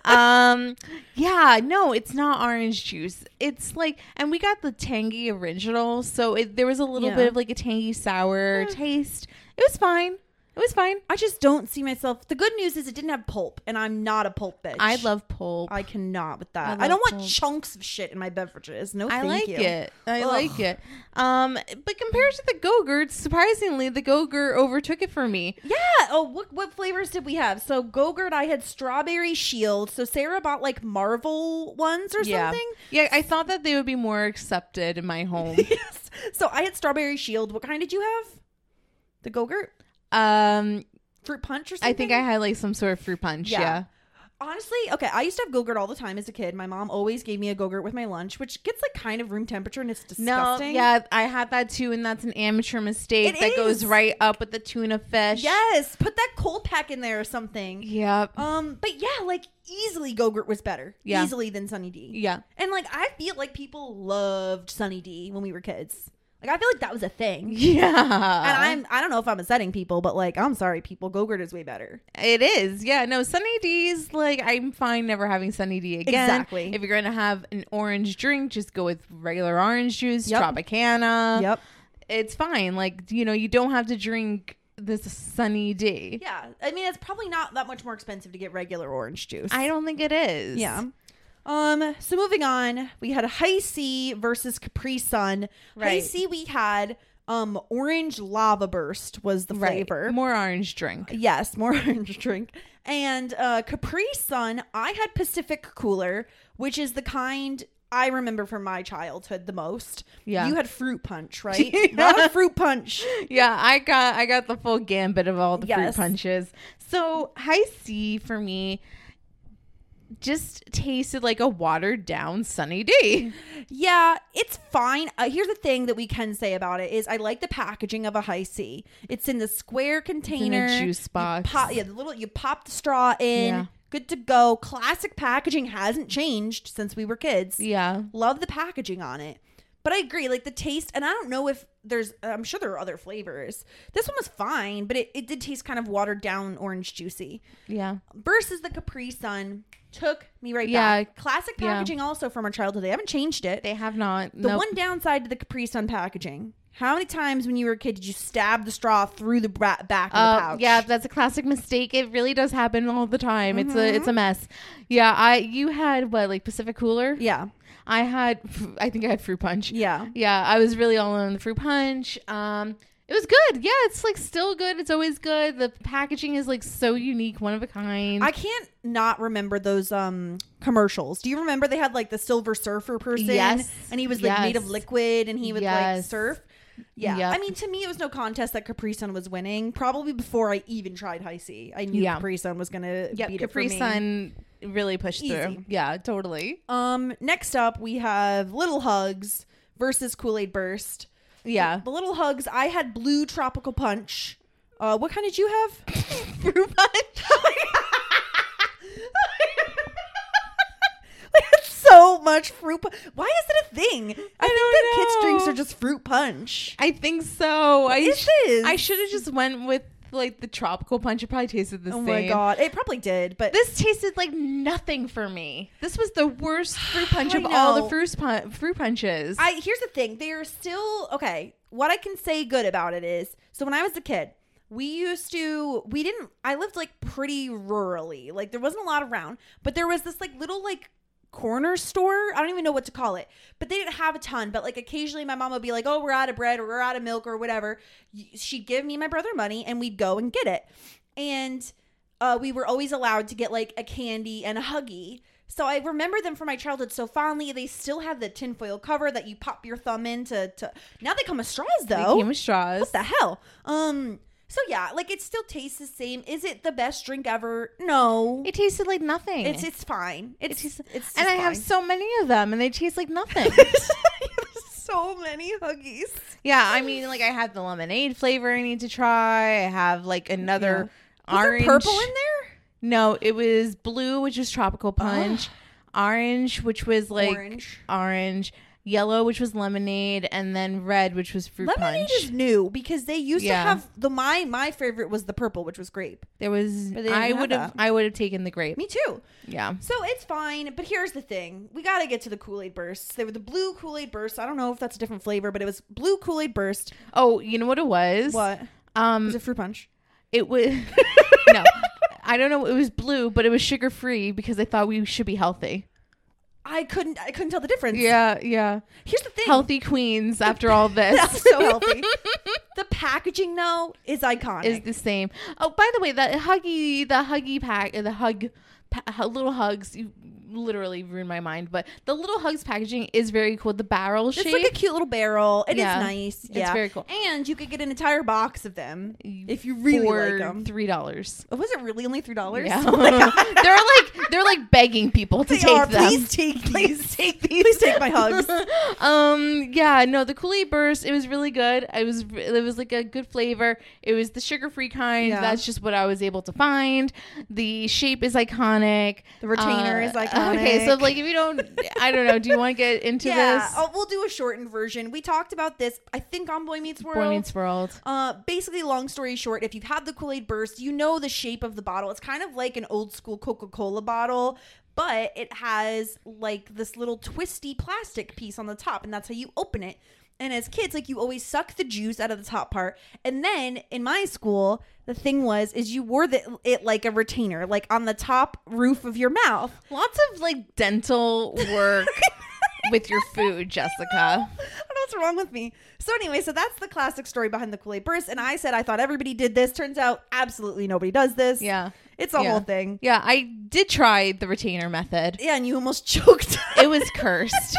Yeah, no, it's not orange juice. It's like, and we got the tangy original, so there was a little bit of like a tangy sour taste. It was fine. It was fine. I just don't see myself. The good news is it didn't have pulp, and I'm not a pulp bitch. I love pulp. I cannot with that. I I don't want pulp. chunks of shit in my beverages. No, I thank like you. it. I Ugh. like it. But compared to the Go-Gurt, surprisingly, the Go-Gurt overtook it for me. Yeah. Oh, what flavors did we have? So Go-Gurt, I had Strawberry Shield. So Sarah bought like Marvel ones or something. Yeah, I thought that they would be more accepted in my home. Yes. So I had Strawberry Shield. What kind did you have? The Go-Gurt? Fruit punch or something? I think I had like some sort of fruit punch. Yeah. Honestly, okay, I used to have Go-Gurt all the time as a kid. My mom always gave me a Go-Gurt with my lunch, which gets like kind of room temperature and it's disgusting. No, yeah, I had that too, and that's an amateur mistake It that goes is. right up with the tuna fish. Yes, put that cold pack in there or something. Yep. But yeah, like easily Go-Gurt was better. Yeah. Easily than Sunny D. Yeah. And like I feel like people loved Sunny D when we were kids. Like I feel like that was a thing. Yeah. And I don't know if I'm upsetting people, but like I'm sorry, people. Go-Gurt is way better. It is. Yeah. No, Sunny D's, like, I'm fine never having Sunny D again. Exactly. If you're going to have an orange drink, just go with regular orange juice, Yep. Tropicana. Yep. It's fine. Like, you know, you don't have to drink this Sunny D. Yeah. I mean, it's probably not that much more expensive to get regular orange juice. I don't think it is. Yeah. So moving on, we had High C versus Capri Sun. High Right. C we had orange lava burst was the flavor. Right. More orange drink. Yes, more orange drink. And Capri Sun, I had Pacific Cooler, which is the kind I remember from my childhood the most. Yeah. You had fruit punch, right? Not a fruit punch. Yeah, I got the full gambit of all the Yes. fruit punches. So High C for me just tasted like a watered down Sunny D. Yeah, it's fine. Here's the thing that we can say about it is I like the packaging of a High C. It's in the square container. juice box. You pop the straw in. Yeah. Good to go. Classic packaging hasn't changed since we were kids. Yeah. Love the packaging on it. But I agree, like the taste, and I don't know if I'm sure there are other flavors. This one was fine, but it did taste kind of watered down orange juicy. Yeah. Versus the Capri Sun took me right Yeah. back. Classic Yeah. packaging also from our childhood. They haven't changed it. They have not. The Nope. one downside to the Capri Sun packaging, how many times when you were a kid did you stab the straw through the back of the pouch? Yeah, that's a classic mistake. It really does happen all the time. It's Mm-hmm. a mess. Yeah, you had what, like Pacific Cooler? Yeah. I think I had fruit punch. Yeah. Yeah, I was really all on the fruit punch. It was good. Yeah, it's like still good. It's always good. The packaging is like so unique, one of a kind. I can't not remember those commercials. Do you remember they had like the Silver Surfer person? Yes. And he was like made of Yes. liquid and he would like Yes. surf. Yeah. Yep. I mean, to me, it was no contest that Capri Sun was winning. Probably before I even tried High C. I knew Yeah. Capri Sun was going to Yeah, beat Capri it for me. Sun really pushed Easy. through. Yeah, totally. Next up, we have Little Hugs versus Kool-Aid Burst. Yeah. The Little Hugs, I had Blue Tropical Punch. What kind did you have? Fruit punch. So much fruit punch. Why is it a thing? I think that don't kids' know. drinks are just fruit punch. I think so. It is. I should have just went with like the tropical punch. It probably tasted the Oh same. my god, it probably did, but This tasted like nothing for me. This was the worst fruit punch I of all know. the fruit punches. here's the thing: they're still okay. What I can say good about it is, so when I was a kid, I lived like pretty rurally, like there wasn't a lot around, but there was this like little like corner store. I don't even know what to call it, but they didn't have a ton. But like occasionally my mom would be like, oh, we're out of bread or we're out of milk or whatever. She'd give me and my brother money and we'd go and get it. And we were always allowed to get like a candy and a Huggy. So I remember them from my childhood so fondly. They still had the tinfoil cover that you pop your thumb into. Now they come with straws though. They came with straws. What the hell? So yeah, like it still tastes the same. Is it the best drink ever? No. It tasted like nothing. It's fine. It's and I have so many of them, and they taste like nothing. so many Huggies. Yeah, I mean, like I have the lemonade flavor I need to try. I have like another orange. Was there purple in there? No, it was blue, which was tropical punch. Orange, which was like orange. Yellow, which was lemonade, and then red, which was fruit lemonade punch. Is new because they used to have my favorite was the purple, which was grape. There was I would have taken the grape. Me too. Yeah. So it's fine, but here's the thing: we got to get to the Kool-Aid bursts. They were the blue Kool-Aid bursts. I don't know if that's a different flavor, but it was blue Kool-Aid burst. Oh, you know what it was? What? Was it fruit punch? It was no. I don't know. It was blue, but it was sugar free because I thought we should be healthy. I couldn't tell the difference. Yeah. Here's the thing. Healthy queens after all this. That's so healthy. The packaging though is iconic. Is the same. Oh, by the way, the Huggy pack, little hugs, you literally ruined my mind, but the little hugs packaging is very cool. The barrel shape. It's like a cute little barrel. It is nice. Yeah. It's very cool. And you could get an entire box of them if you really like them. $3. Oh, was it really only $3? Yeah. Oh my God. they're like begging people to take them. Please take these. Please take these. Please take my hugs. Yeah, no, the Kool-Aid burst, it was really good. It was like a good flavor. It was the sugar-free kind. Yeah. That's just what I was able to find. The shape is iconic. The retainer is iconic. Okay, so like if you don't, I don't know, do you want to get into this? Yeah, we'll do a shortened version. We talked about this, I think, on Boy Meets World. Boy Meets World. Basically, long story short, if you've had the Kool-Aid burst, you know the shape of the bottle. It's kind of like an old school Coca-Cola bottle, but it has like this little twisty plastic piece on the top, and that's how you open it. And as kids, like you always suck the juice out of the top part. And then in my school, the thing is you wore it like a retainer, like on the top roof of your mouth. Lots of like dental work with your food, Jessica. I don't know what's wrong with me. So anyway, so that's the classic story behind the Kool-Aid burst. And I said I thought everybody did this. Turns out absolutely nobody does this. Yeah. It's a whole thing. Yeah, I did try the retainer method. Yeah, and you almost choked. It was cursed.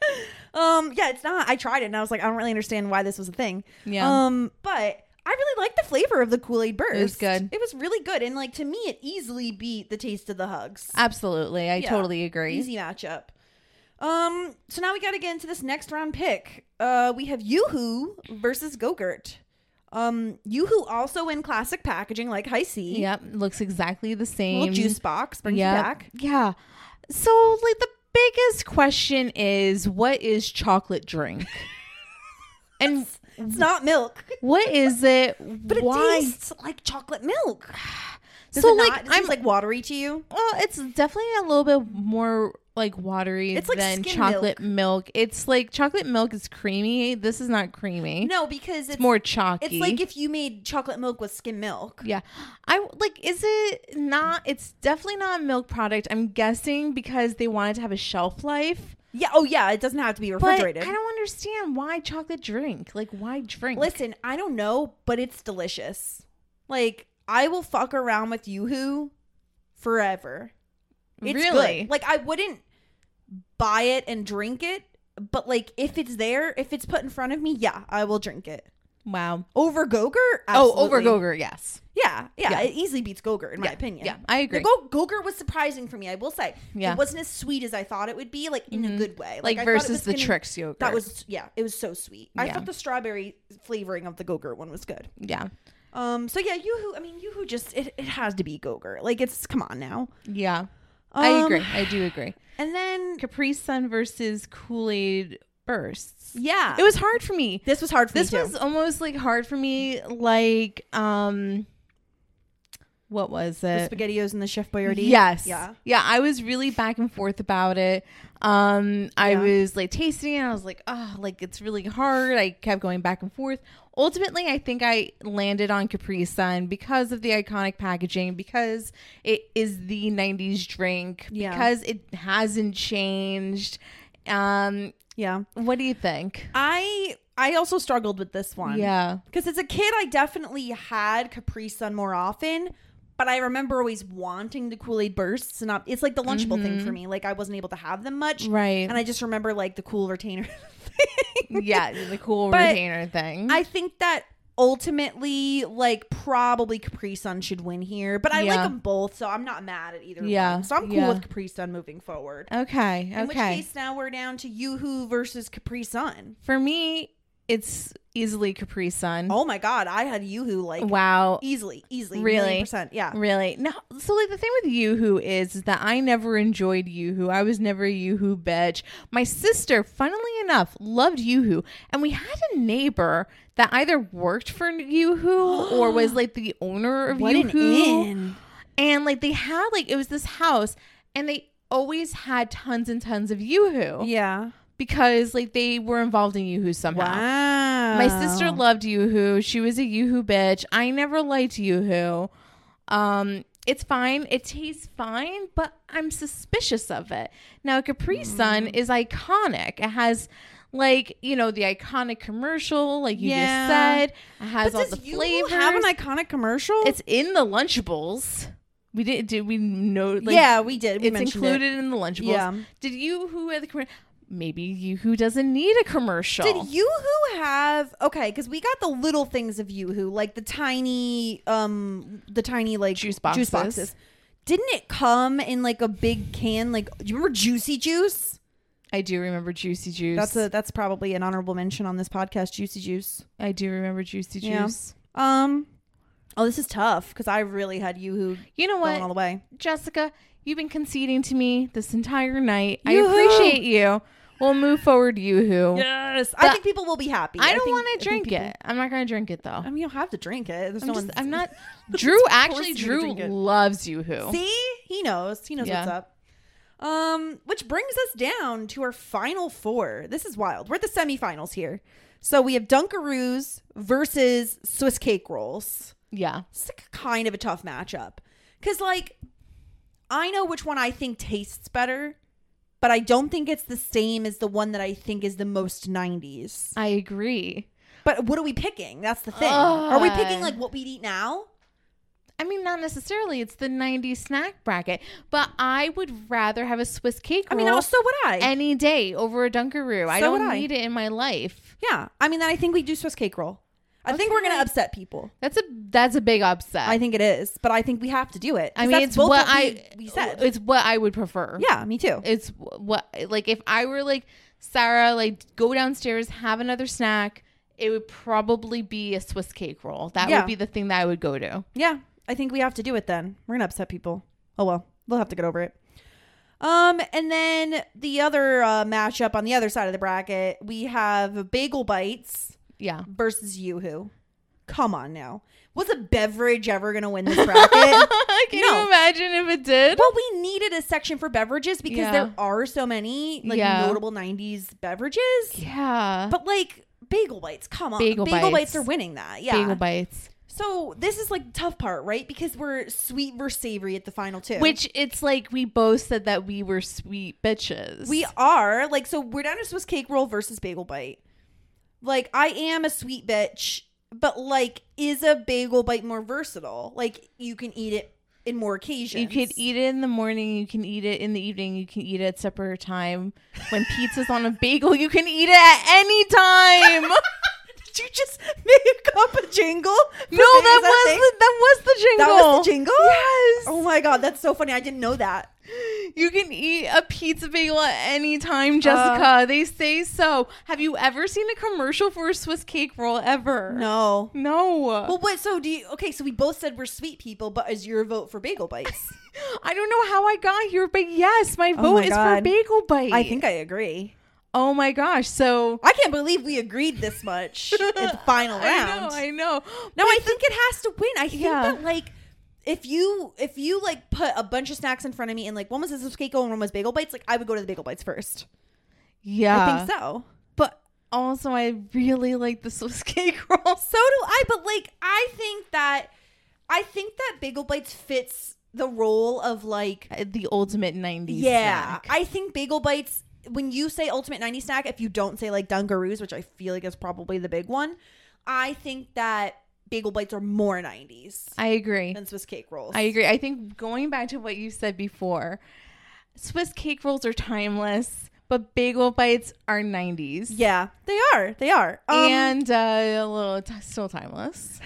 Yeah, it's not. I tried it and I was like, I don't really understand why this was a thing. Yeah. But I really liked the flavor of the Kool-Aid burst. It was good. It was really good. And like to me, it easily beat the taste of the hugs. Absolutely. I totally agree. Easy matchup. So now we got to get into this next round pick. We have Yoo-Hoo versus Go-Gurt. Yoo-Hoo also in classic packaging like Hi-C. Yep. Looks exactly the same. Little juice box. Brings you back. Yeah. So like the biggest question is, what is chocolate drink? And it's not milk. What is it? But why? It tastes like chocolate milk. Does so it like not? Does it taste like watery to you? Well, it's definitely a little bit more like watery it's like than chocolate milk. It's like chocolate milk is creamy. This is not creamy. No, because it's more chalky. It's like if you made chocolate milk with skim milk. Yeah. Is it not? It's definitely not a milk product. I'm guessing because they wanted to have a shelf life. Yeah. Oh, yeah. It doesn't have to be refrigerated. But I don't understand why chocolate drink. Like, why drink? Listen, I don't know, but it's delicious. Like, I will fuck around with Yoo-Hoo forever. It's really good. Like, I wouldn't buy it and drink it, but like, if it's there, if it's put in front of me, yeah, I will drink it. Wow. Over Go-Gurt? Absolutely. Oh, over Go-Gurt, yes. Yeah. It easily beats Go-Gurt in my opinion. Yeah, I agree. Go-Gurt was surprising for me, I will say. Yeah. It wasn't as sweet as I thought it would be, like in a good way. Like versus the Trix yogurt. That was, it was so sweet. I thought the strawberry flavoring of the Go-Gurt one was good. Yeah. So yeah, Yoo-Hoo just, it has to be Go-Gurt. Like come on now. Yeah. I agree. I do agree. And then Capri Sun versus Kool-Aid bursts. Yeah. It was hard for me. This was hard for me too. This was almost like hard for me. Like, What was The it? SpaghettiOs and the Chef Boyardee. Yes. Yeah. Yeah. I was really back and forth about it. I was like tasting it. And I was like, oh, like it's really hard. I kept going back and forth. Ultimately, I think I landed on Capri Sun because of the iconic packaging, because it is the 90s drink, Yeah. because it hasn't changed. Yeah. What do you think? I also struggled with this one. Yeah. Because as a kid, I definitely had Capri Sun more often, but I remember always wanting the Kool-Aid bursts, and it's like the Lunchable thing for me. Like I wasn't able to have them much, Right. And I just remember like the cool retainer thing. Yeah, the cool But retainer thing. I think that ultimately, like probably Capri Sun should win here, but I like Yeah. them both, so I'm not mad at either Yeah. one. So I'm cool Yeah. with Capri Sun moving forward. Okay. In which case, now we're down to Yoo-Hoo versus Capri Sun. For me, it's easily Capri Sun. Oh my god, I had Yoo-Hoo like Wow. easily, Really? 1,000,000%. Yeah. Really? No. So like the thing with Yoo-Hoo is that I never enjoyed Yoo-Hoo. I was never a Yoo-Hoo bitch. My sister, funnily enough, loved Yoo-Hoo, and we had a neighbor that either worked for Yoo-Hoo or was like the owner of What an Yoo-Hoo. in. And like they had like, it was this house, and they always had tons and tons of Yoo-Hoo Yeah. because like they were involved in Yoo-Hoo somehow. Wow. My sister loved Yoo-Hoo. She was a Yoo-Hoo bitch. I never liked Yoo-Hoo. It's fine. It tastes fine, but I'm suspicious of it. Now, Capri Sun is iconic. It has like, you know, the iconic commercial, like you Yeah. just said. It has But all does the Yoo-Hoo flavors. have an iconic commercial? It's in the Lunchables. We did we know? Like, yeah, we did. We it's mentioned included it. in the Lunchables. Yeah. Did Yoo-Hoo have the commercial? Maybe Yoo-Hoo doesn't need a commercial. Did Yoo-Hoo have because we got the little things of Yoo-Hoo, like the tiny like Juice boxes. Didn't it come in like a big can? Like, do you remember Juicy Juice? I do remember Juicy Juice. That's probably an honorable mention on this podcast. Juicy Juice. I do remember Juicy Yeah. Juice. Oh, this is tough because I really had Yoo-Hoo You know going all what, the way. Jessica? You've been conceding to me this entire night. Yoo-Hoo. I appreciate you. We'll move forward, Yoo-Hoo. Yes, I But think people will be happy. I don't think- want I to think drink people- it. I'm not going to drink it though. I mean, you don't have to drink it. There's no one. I'm not. Drew forcing you to Drew drink it. loves Yoo-Hoo. See, he knows. He knows Yeah. what's up. Which brings us down to our final four. This is wild. We're at the semifinals here. So we have Dunkaroos versus Swiss cake rolls. Yeah. It's like kind of a tough matchup because, like, I know which one I think tastes better, but I don't think it's the same as the one that I think is the most 90s. I agree. But what are we picking? That's the thing. Are we picking like what we'd eat now? I mean, not necessarily. It's the 90s snack bracket, but I would rather have a Swiss cake I roll mean, so would I. any day over a Dunkaroo. I So don't would I. need it in my life. Yeah, I mean, then I think we do Swiss cake roll. I think we're gonna upset people. That's a big upset. I think it is, but I think we have to do it. 'Cause I mean, that's it's both what we said. It's what I would prefer. Yeah, me too. It's what, like, if I were like Sarah, like, go downstairs, have another snack, it would probably be a Swiss cake roll. That Yeah. would be the thing that I would go to. Yeah, I think we have to do it. Then we're gonna upset people. Oh well, they'll have to get over it. And then the other matchup on the other side of the bracket, we have Bagel Bites Yeah. versus Yoo-Hoo. Come on now. Was a beverage ever going to win this bracket? Can No. you imagine if it did? Well, we needed a section for beverages because Yeah. there are so many like Yeah. notable 90s beverages. Yeah. But like Bagel Bites, come on. Bagel Bites Bites. are winning that. Yeah. Bagel Bites. So this is like the tough part, right? Because we're sweet versus savory at the final two. Which it's like we both said that we were sweet bitches. we are like, so we're down to Swiss cake roll versus Bagel Bite. Like, I am a sweet bitch, but like, is a Bagel Bite more versatile? Like, you can eat it in more occasions. You could eat it in the morning. You can eat it in the evening. You can eat it at supper time. When pizza's on a bagel, you can eat it at any time. Did you just make up a jingle? No, that was the jingle. That was the jingle? Yes. Oh my god, that's so funny. I didn't know that. You can eat a pizza bagel at any time, Jessica. They say so. Have you ever seen a commercial for a Swiss cake roll ever? No. No. Well, what? So do you? Okay, so we both said we're sweet people, but is your vote for Bagel Bites? I don't know how I got here, but yes, my Oh vote my is God. for Bagel Bite. I think I agree. Oh my gosh. So I can't believe we agreed this much in the final round. I know. No, I think it has to win. I think Yeah. that like if you like put a bunch of snacks in front of me and like one was a Swiss cake roll and one was bagel bites, like I would go to the bagel bites first. Yeah. I think so. But also I really like the Swiss cake roll. So do I, but like I think that bagel bites fits the role of like The ultimate 90s yeah. snack. I think bagel bites, when you say ultimate 90s snack, if you don't say like Dunkaroos, which I feel like is probably the big one, I think that bagel bites are more 90s I agree. than Swiss cake rolls. I agree. I think going back to what you said before, Swiss cake rolls are timeless, but bagel bites are 90s. Yeah, they are. They are. And a little still timeless.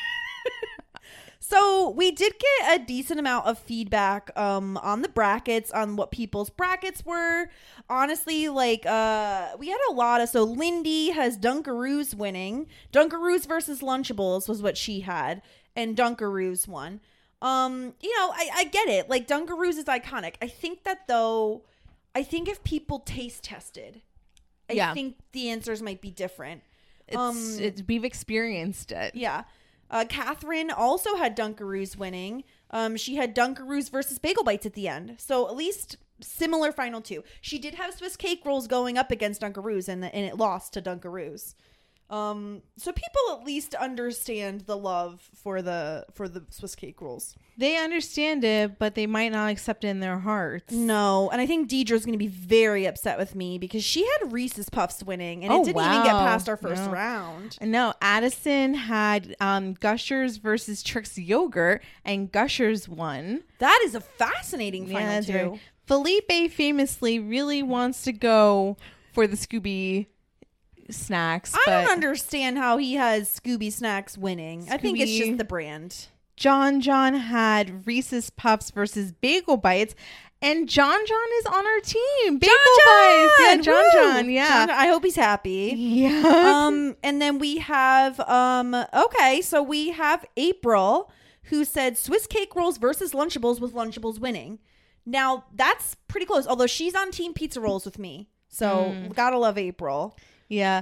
So we did get a decent amount of feedback on the brackets, on what people's brackets were. Honestly, like we had a lot of, so Lindy has Dunkaroos winning. Dunkaroos versus Lunchables was what she had, and Dunkaroos won. I get it. Like Dunkaroos is iconic. I think that though, if people taste tested, I think the answers might be different. We've experienced it. Yeah. Catherine also had Dunkaroos winning. She had Dunkaroos versus Bagel Bites at the end. So at least similar final two. She did have Swiss cake rolls going up against Dunkaroos and it lost to Dunkaroos. So people at least understand the love for the Swiss cake rolls. They understand it, but they might not accept it in their hearts. No, and I think Deidre's going to be very upset with me because she had Reese's Puffs winning, and it didn't even get past our first round. No, Addison had Gushers versus Trix Yogurt, and Gushers won. That is a fascinating final two. Right. Felipe famously really wants to go for the Scooby snacks. I don't understand how he has Scooby snacks winning. I think it's just the brand. John had Reese's Puffs versus Bagel Bites, and John is on our team. Bagel Bites, yeah, John, yeah. I hope he's happy. Yeah. And then we have so we have April, who said Swiss cake rolls versus Lunchables, with Lunchables winning. Now that's pretty close, although she's on team pizza rolls with me. So gotta love April. Yeah.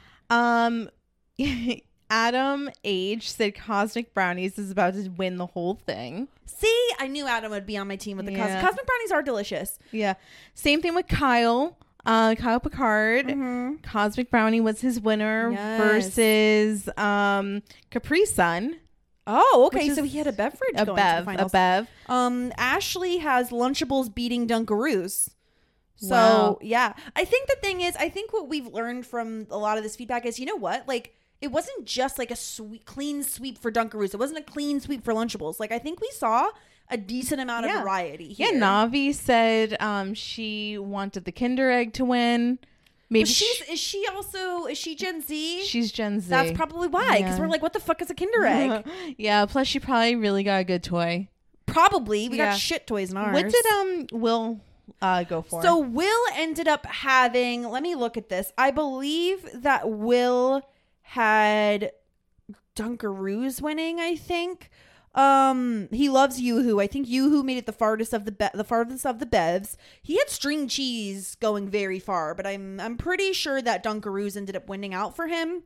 Adam H said Cosmic Brownies is about to win the whole thing. See, I knew Adam would be on my team with the Cosmic Brownies are delicious. Yeah. Same thing with Kyle. Kyle Picard. Mm-hmm. Cosmic Brownie was his winner versus Capri Sun. Oh, okay. So he had a beverage going to the finals. A bev. Ashley has Lunchables beating Dunkaroos. So, Wow. yeah. I think the thing is, I think what we've learned from a lot of this feedback is, you know what? Like, it wasn't just like a clean sweep for Dunkaroos. It wasn't a clean sweep for Lunchables. Like, I think we saw a decent amount of variety here. Yeah, Navi said she wanted the Kinder Egg to win. Maybe is she Gen Z? She's Gen Z. That's probably why, because we're like, what the fuck is a Kinder Egg? Yeah, plus she probably really got a good toy. Probably. We got shit toys in ours. What did Will go for? So Will ended up having, let me look at this. I believe that Will had Dunkaroos winning, I think. He loves Yoo-Hoo. I think Yoo-Hoo made it the farthest of the bevs. He had string cheese going very far, but I'm pretty sure that Dunkaroos ended up winning out for him.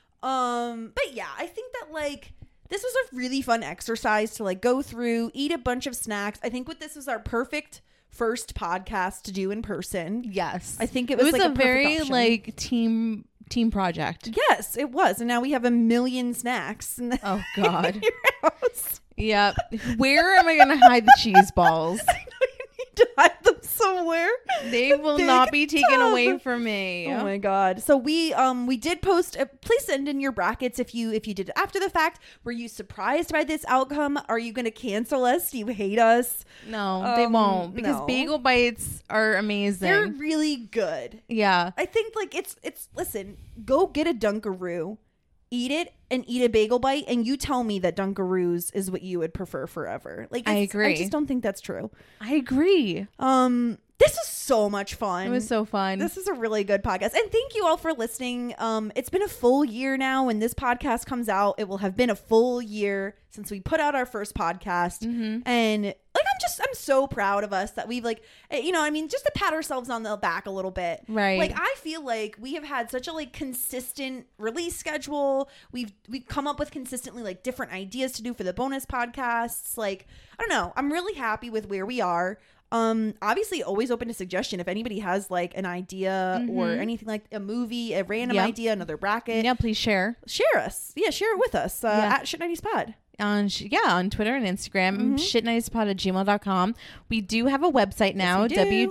But yeah, I think that like this was a really fun exercise to like go through, eat a bunch of snacks. I think this was our perfect first podcast to do in person. Yes, I think it was like a very option. like team project. Yes, it was, and now we have 1 million snacks. Oh God. In your house. Yep. Where am I going to hide the cheese balls? I know you need to hide them somewhere. They will not be taken away from me. Oh my God. So we did post. Please send in your brackets if you did it after the fact. Were you surprised by this outcome? Are you going to cancel us? Do you hate us? No, they won't, because no. Bagel Bites are amazing. They're really good. Yeah. I think like it's listen, go get a Dunkaroo, eat it, and eat a Bagel Bite, and you tell me that Dunkaroos is what you would prefer forever. Like, I agree. I just don't think that's true. I agree. This was so much fun. It was so fun. This is a really good podcast. And thank you all for listening. It's been a full year now. When this podcast comes out, it will have been a full year since we put out our first podcast. Mm-hmm. And like, I'm I'm so proud of us that we've like, you know, I mean, just to pat ourselves on the back a little bit. Right. Like, I feel like we have had such a like consistent release schedule. We've come up with consistently like different ideas to do for the bonus podcasts. Like, I don't know. I'm really happy with where we are. Obviously always open to suggestion. If anybody has like an idea or anything, like a movie, a random idea, another bracket. Yeah, please share us. Yeah, share it with us at Shit90spod. On Twitter and Instagram, shit90spod@gmail.com. We do have a website now,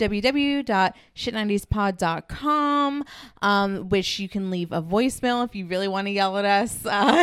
www.shit90spod.com, which you can leave a voicemail if you really want to yell at us.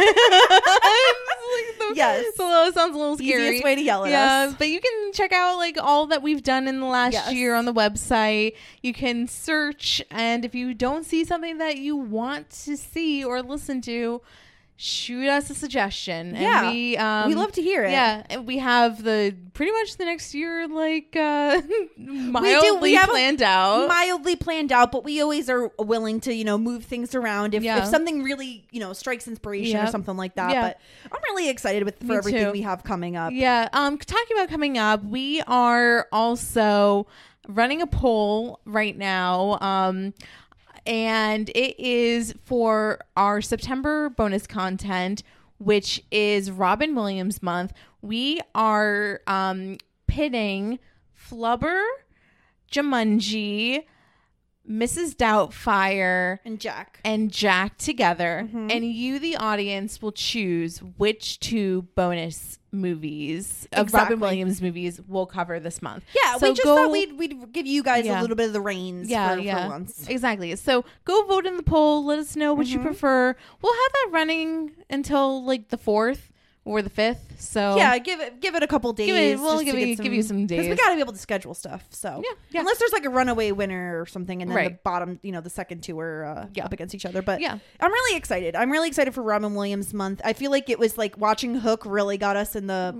Yes. So it sounds a little scary. Easiest way to yell at us. But you can check out like all that we've done in the last year on the website. You can search, and if you don't see something that you want to see or listen to, shoot us a suggestion. Yeah, and we love to hear it. Yeah, and we have pretty much the next year like mildly planned out, but we always are willing to, you know, move things around if something really, you know, strikes inspiration or something like that. But I'm really excited for everything we have coming up. Talking about coming up, we are also running a poll right now, and it is for our September bonus content, which is Robin Williams month. We are pitting Flubber, Jumanji, Mrs. Doubtfire, and Jack together. And you, the audience, will choose which two bonus movies of Robin Williams movies we'll cover this month. Yeah, so we just thought we'd give you guys a little bit of the reins for once. Exactly. So go vote in the poll. Let us know what you prefer. We'll have that running until like the 4th or the 5th. So yeah, give it a couple days. We'll give you some days, because we got to be able to schedule stuff. So yeah. Unless there's like a runaway winner or something, and then the bottom, you know, the second two are up against each other. But I'm really excited. I'm really excited for Robin Williams month. I feel like it was like watching Hook really got us in the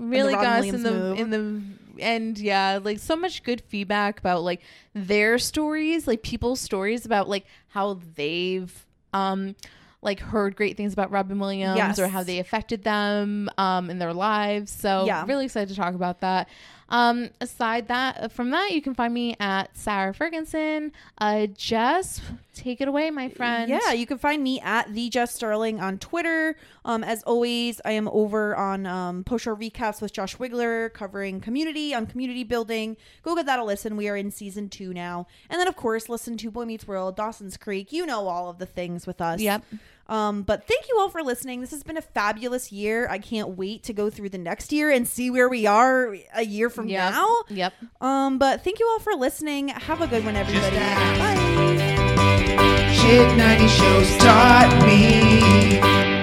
and like so much good feedback about like their stories, like people's stories about like how they've like heard great things about Robin Williams or how they affected them in their lives. So really excited to talk about that. Aside from that, you can find me at Sarah Ferguson. Jess, take it away, my friend. Yeah, you can find me at the Jess Sterling on Twitter. As always, I am over on Post Show Recaps with Josh Wigler, covering community building. Go give that a listen. We are in season 2 now. And then of course, listen to Boy Meets World, Dawson's Creek. You know all of the things with us. Yep. But thank you all for listening. This has been a fabulous year. I can't wait to go through the next year and see where we are a year from now. Yep. But thank you all for listening. Have a good one, everybody. Bye. Shit 90 shows taught me.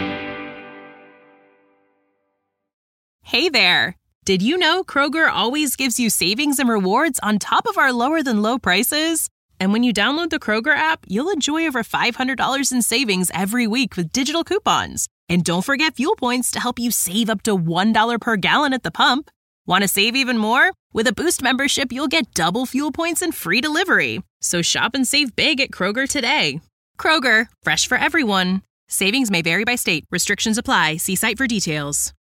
Hey there. Did you know Kroger always gives you savings and rewards on top of our lower than low prices? And when you download the Kroger app, you'll enjoy over $500 in savings every week with digital coupons. And don't forget fuel points to help you save up to $1 per gallon at the pump. Want to save even more? With a Boost membership, you'll get double fuel points and free delivery. So shop and save big at Kroger today. Kroger, fresh for everyone. Savings may vary by state. Restrictions apply. See site for details.